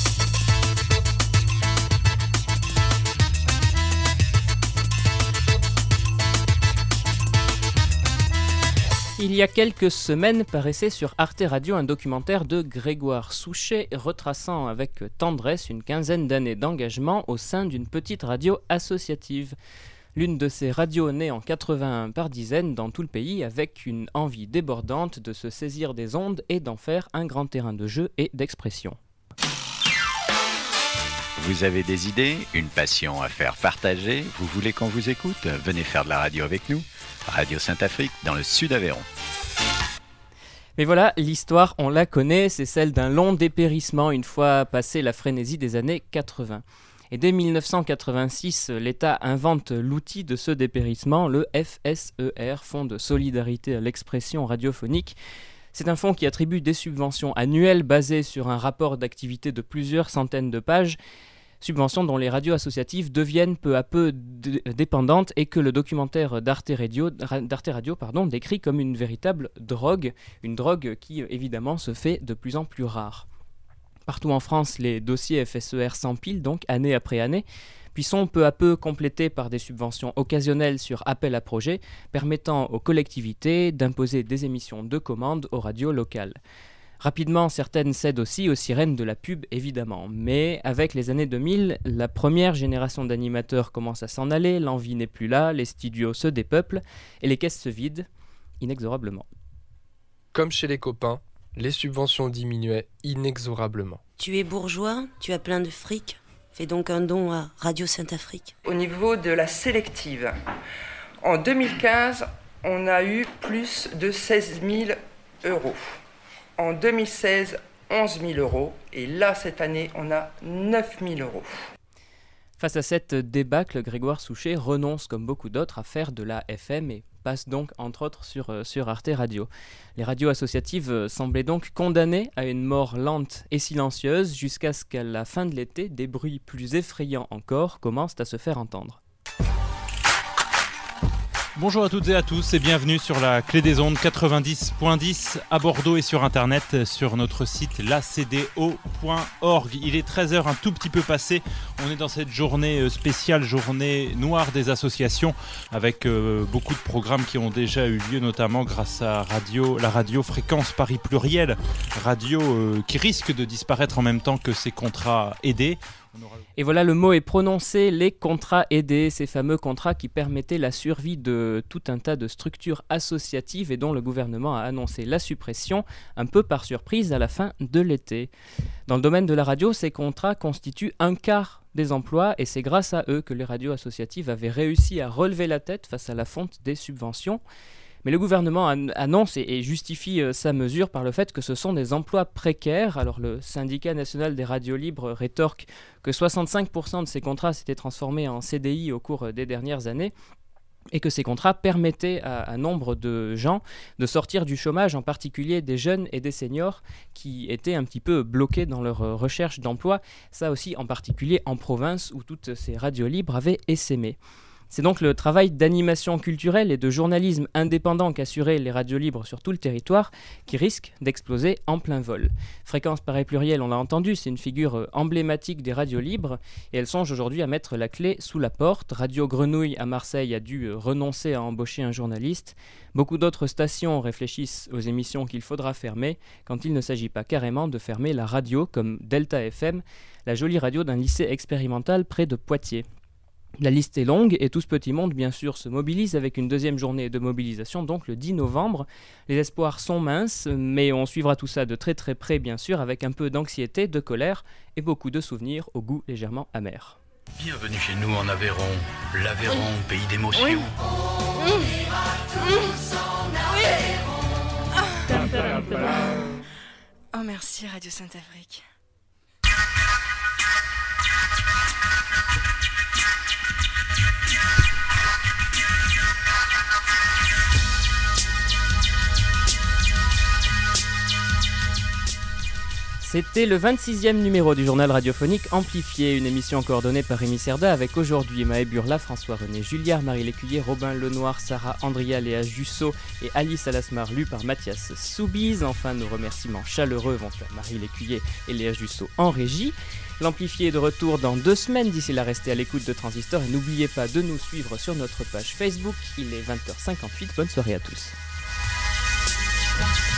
Il y a quelques semaines paraissait sur Arte Radio un documentaire de Grégoire Souchet retraçant avec tendresse une quinzaine d'années d'engagement au sein d'une petite radio associative. L'une de ces radios nées en quatre-vingt-un par dizaines dans tout le pays avec une envie débordante de se saisir des ondes et d'en faire un grand terrain de jeu et d'expression. Vous avez des idées, une passion à faire partager, vous voulez qu'on vous écoute? Venez faire de la radio avec nous. Radio Saint-Afrique, dans le sud Aveyron. Mais voilà, l'histoire, on la connaît, c'est celle d'un long dépérissement une fois passée la frénésie des années quatre-vingts. Et dès dix-neuf cent quatre-vingt-six, l'État invente l'outil de ce dépérissement, le F S E R, Fonds de solidarité à l'expression radiophonique. C'est un fonds qui attribue des subventions annuelles basées sur un rapport d'activité de plusieurs centaines de pages, subventions dont les radios associatives deviennent peu à peu d- dépendantes et que le documentaire d'Arte Radio, d'Arte Radio pardon, décrit comme une véritable drogue, une drogue qui évidemment se fait de plus en plus rare. Partout en France, les dossiers F S E R s'empilent donc année après année, puis sont peu à peu complétés par des subventions occasionnelles sur appel à projet, permettant aux collectivités d'imposer des émissions de commande aux radios locales. Rapidement, certaines cèdent aussi aux sirènes de la pub, évidemment. Mais avec les années deux mille, la première génération d'animateurs commence à s'en aller, l'envie n'est plus là, les studios se dépeuplent et les caisses se vident, inexorablement. Comme chez les copains, les subventions diminuaient inexorablement. Tu es bourgeois, tu as plein de fric, fais donc un don à Radio Saint-Afrique. Au niveau de la sélective, en deux mille quinze, on a eu plus de seize mille euros. En deux mille seize, onze mille euros. Et là, cette année, on a neuf mille euros. Face à cette débâcle, Grégoire Souchet renonce, comme beaucoup d'autres, à faire de la F M et passe donc, entre autres, sur, euh, sur Arte Radio. Les radios associatives euh, semblaient donc condamnées à une mort lente et silencieuse jusqu'à ce qu'à la fin de l'été, des bruits plus effrayants encore commencent à se faire entendre. Bonjour à toutes et à tous et bienvenue sur la Clé des Ondes quatre-vingt-dix point dix à Bordeaux et sur internet sur notre site la c d o point org. Il est treize heures, un tout petit peu passé. On est dans cette journée spéciale, journée noire des associations avec euh, beaucoup de programmes qui ont déjà eu lieu, notamment grâce à radio, la radio Fréquence Paris Pluriel, radio euh, qui risque de disparaître en même temps que ses contrats aidés. Et voilà, le mot est prononcé, les contrats aidés, ces fameux contrats qui permettaient la survie de tout un tas de structures associatives et dont le gouvernement a annoncé la suppression, un peu par surprise à la fin de l'été. Dans le domaine de la radio, ces contrats constituent un quart des emplois et c'est grâce à eux que les radios associatives avaient réussi à relever la tête face à la fonte des subventions. Mais le gouvernement annonce et justifie sa mesure par le fait que ce sont des emplois précaires. Alors le syndicat national des radios libres rétorque que soixante-cinq pour cent de ces contrats s'étaient transformés en C D I au cours des dernières années et que ces contrats permettaient à, à nombre de gens de sortir du chômage, en particulier des jeunes et des seniors qui étaient un petit peu bloqués dans leur recherche d'emploi. Ça aussi en particulier en province où toutes ces radios libres avaient essaimé. C'est donc le travail d'animation culturelle et de journalisme indépendant qu'assuraient les radios libres sur tout le territoire qui risque d'exploser en plein vol. Fréquence Paris Pluriel, on l'a entendu, c'est une figure emblématique des radios libres et elle songe aujourd'hui à mettre la clé sous la porte. Radio Grenouille à Marseille a dû renoncer à embaucher un journaliste. Beaucoup d'autres stations réfléchissent aux émissions qu'il faudra fermer quand il ne s'agit pas carrément de fermer la radio comme Delta F M, la jolie radio d'un lycée expérimental près de Poitiers. La liste est longue et tout ce petit monde, bien sûr, se mobilise avec une deuxième journée de mobilisation, donc le dix novembre. Les espoirs sont minces, mais on suivra tout ça de très très près, bien sûr, avec un peu d'anxiété, de colère et beaucoup de souvenirs au goût légèrement amer. Bienvenue chez nous en Aveyron, l'Aveyron, pays d'émotion. Oui. On ira tous en Aveyron. Oh merci Radio Sainte-Afrique. C'était le vingt-sixième numéro du journal radiophonique Amplifié, une émission coordonnée par Rémi Cerda avec aujourd'hui Maë Burla, François-René Julliard, Marie Lécuyer, Robin Lenoir, Sarah Andria, Léa Jussot et Alice Alasmar, lus par Mathias Soubise. Enfin, nos remerciements chaleureux vont à Marie Lécuyer et Léa Jussot en régie. L'Amplifié est de retour dans deux semaines. D'ici là, restez à l'écoute de Transistor et n'oubliez pas de nous suivre sur notre page Facebook. Il est vingt heures cinquante-huit. Bonne soirée à tous.